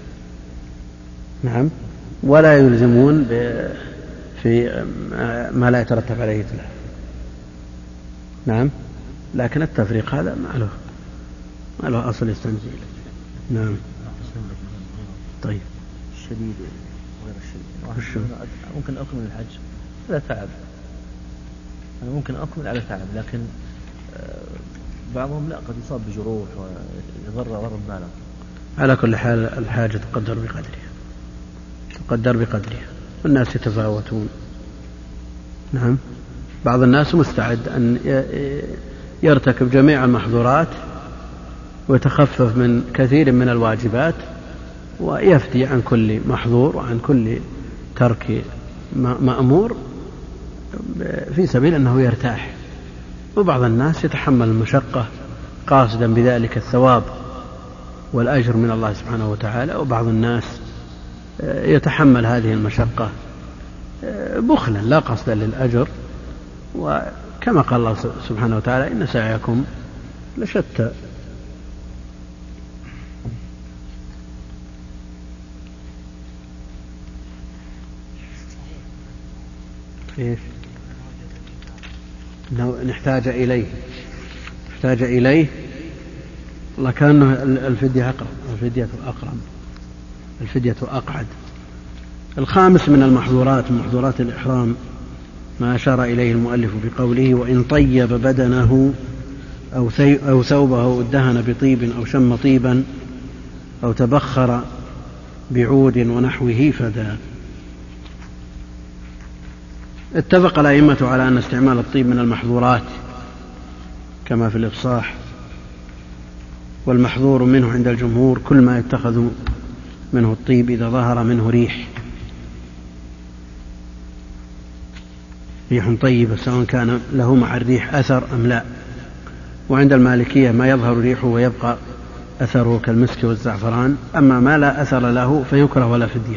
نعم، ولا يلزمون في ما لا يترتب عليه تلف، نعم. لكن التفريق هذا ما له ما له أصل يستند إليه. نعم. طيب. الشديد وغير الشديد ممكن أكمل الحج على تعب، أنا ممكن أكمل على تعب، لكن بعضهم لا، قد يصاب بجروح ويضر ضرر بالغ. على كل حال الحاجة تقدر بقدرها، تقدر بقدرها، والناس يتفاوتون. نعم. بعض الناس مستعد أن يرتكب جميع المحظورات ويتخفف من كثير من الواجبات ويفتي عن كل محظور وعن كل ترك مأمور في سبيل أنه يرتاح، وبعض الناس يتحمل المشقة قاصدا بذلك الثواب والأجر من الله سبحانه وتعالى، وبعض الناس يتحمل هذه المشقة بخلا لا قصدا للأجر، وكما قال الله سبحانه وتعالى إن سعيكم لشتى. إيش؟ إنه نحتاج إليه نحتاج إليه الله كأنه الفدية أقرب، الفدية أقرب، الفدية أقعد. الخامس من المحظورات، محظورات الإحرام، ما أشار إليه المؤلف بقوله وإن طيب بدنه أو ثوبه أو ادهن بطيب أو شم طيبا أو تبخر بعود ونحوه فدا. اتفق الأئمة على أن استعمال الطيب من المحظورات كما في الإفصاح، والمحظور منه عند الجمهور كل ما يتخذ منه الطيب إذا ظهر منه ريح ريح طيبة سواء كان له مع الريح أثر أم لا. وعند المالكية ما يظهر ريحه ويبقى أثره كالمسك والزعفران، أما ما لا أثر له فيكره ولا فدية.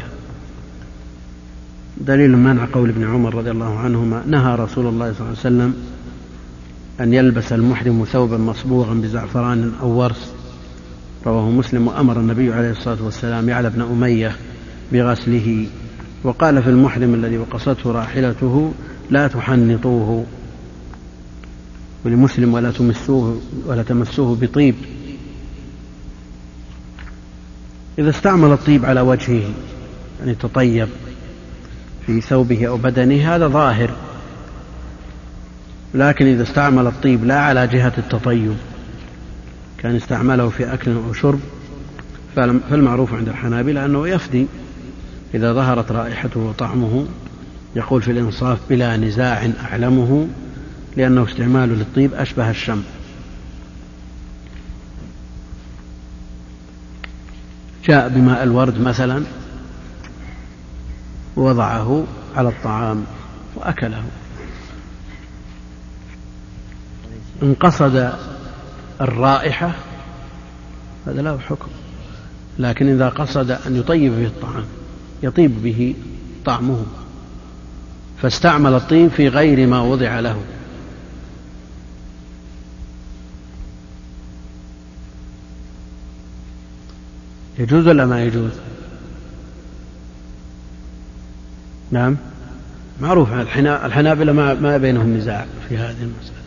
دليل منع قول ابن عمر رضي الله عنهما نهى رسول الله صلى الله عليه وسلم أن يلبس المحرم ثوبا مصبوغا بزعفران أو ورس، رواه مسلم. وأمر النبي عليه الصلاة والسلام يعلى بن أمية بغسله، وقال في المحرم الذي وقصته راحلته لا تحنطوه، ولمسلم ولا تمسوه ولا تمسوه بطيب. إذا استعمل الطيب على وجهه يعني تطيب في ثوبه أو بدنه هذا ظاهر، لكن إذا استعمل الطيب لا على جهة التطيب، كان استعمله في أكل أو شرب، فالمعروف عند الحنابلة أنه يفدي إذا ظهرت رائحته وطعمه. يقول في الإنصاف بلا نزاع أعلمه، لأنه استعماله للطيب أشبه الشم. جاء بماء الورد مثلا ووضعه على الطعام وأكله، إن قصد الرائحة هذا له حكم، لكن إذا قصد أن يطيب به الطعام يطيب به طعمه فاستعمل الطيب في غير ما وضع له يجوز ولا ما يجوز؟ نعم معروف الحنابلة ما بينهم نزاع في هذه المسألة.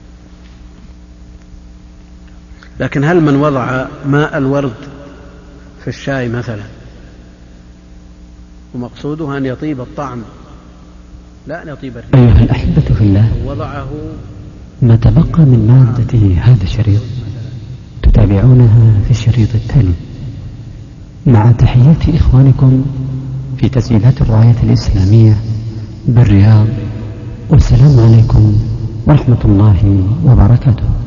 لكن هل من وضع ماء الورد في الشاي مثلا ومقصوده أن يطيب الطعم لا أن يطيب الريح؟ أيها الأحبة في الله، وضعه ما تبقى من مادة هذا الشريط تتابعونها في الشريط التالي، مع تحيات إخوانكم في تسجيلات الراية الإسلامية بالرياض، والسلام عليكم ورحمة الله وبركاته.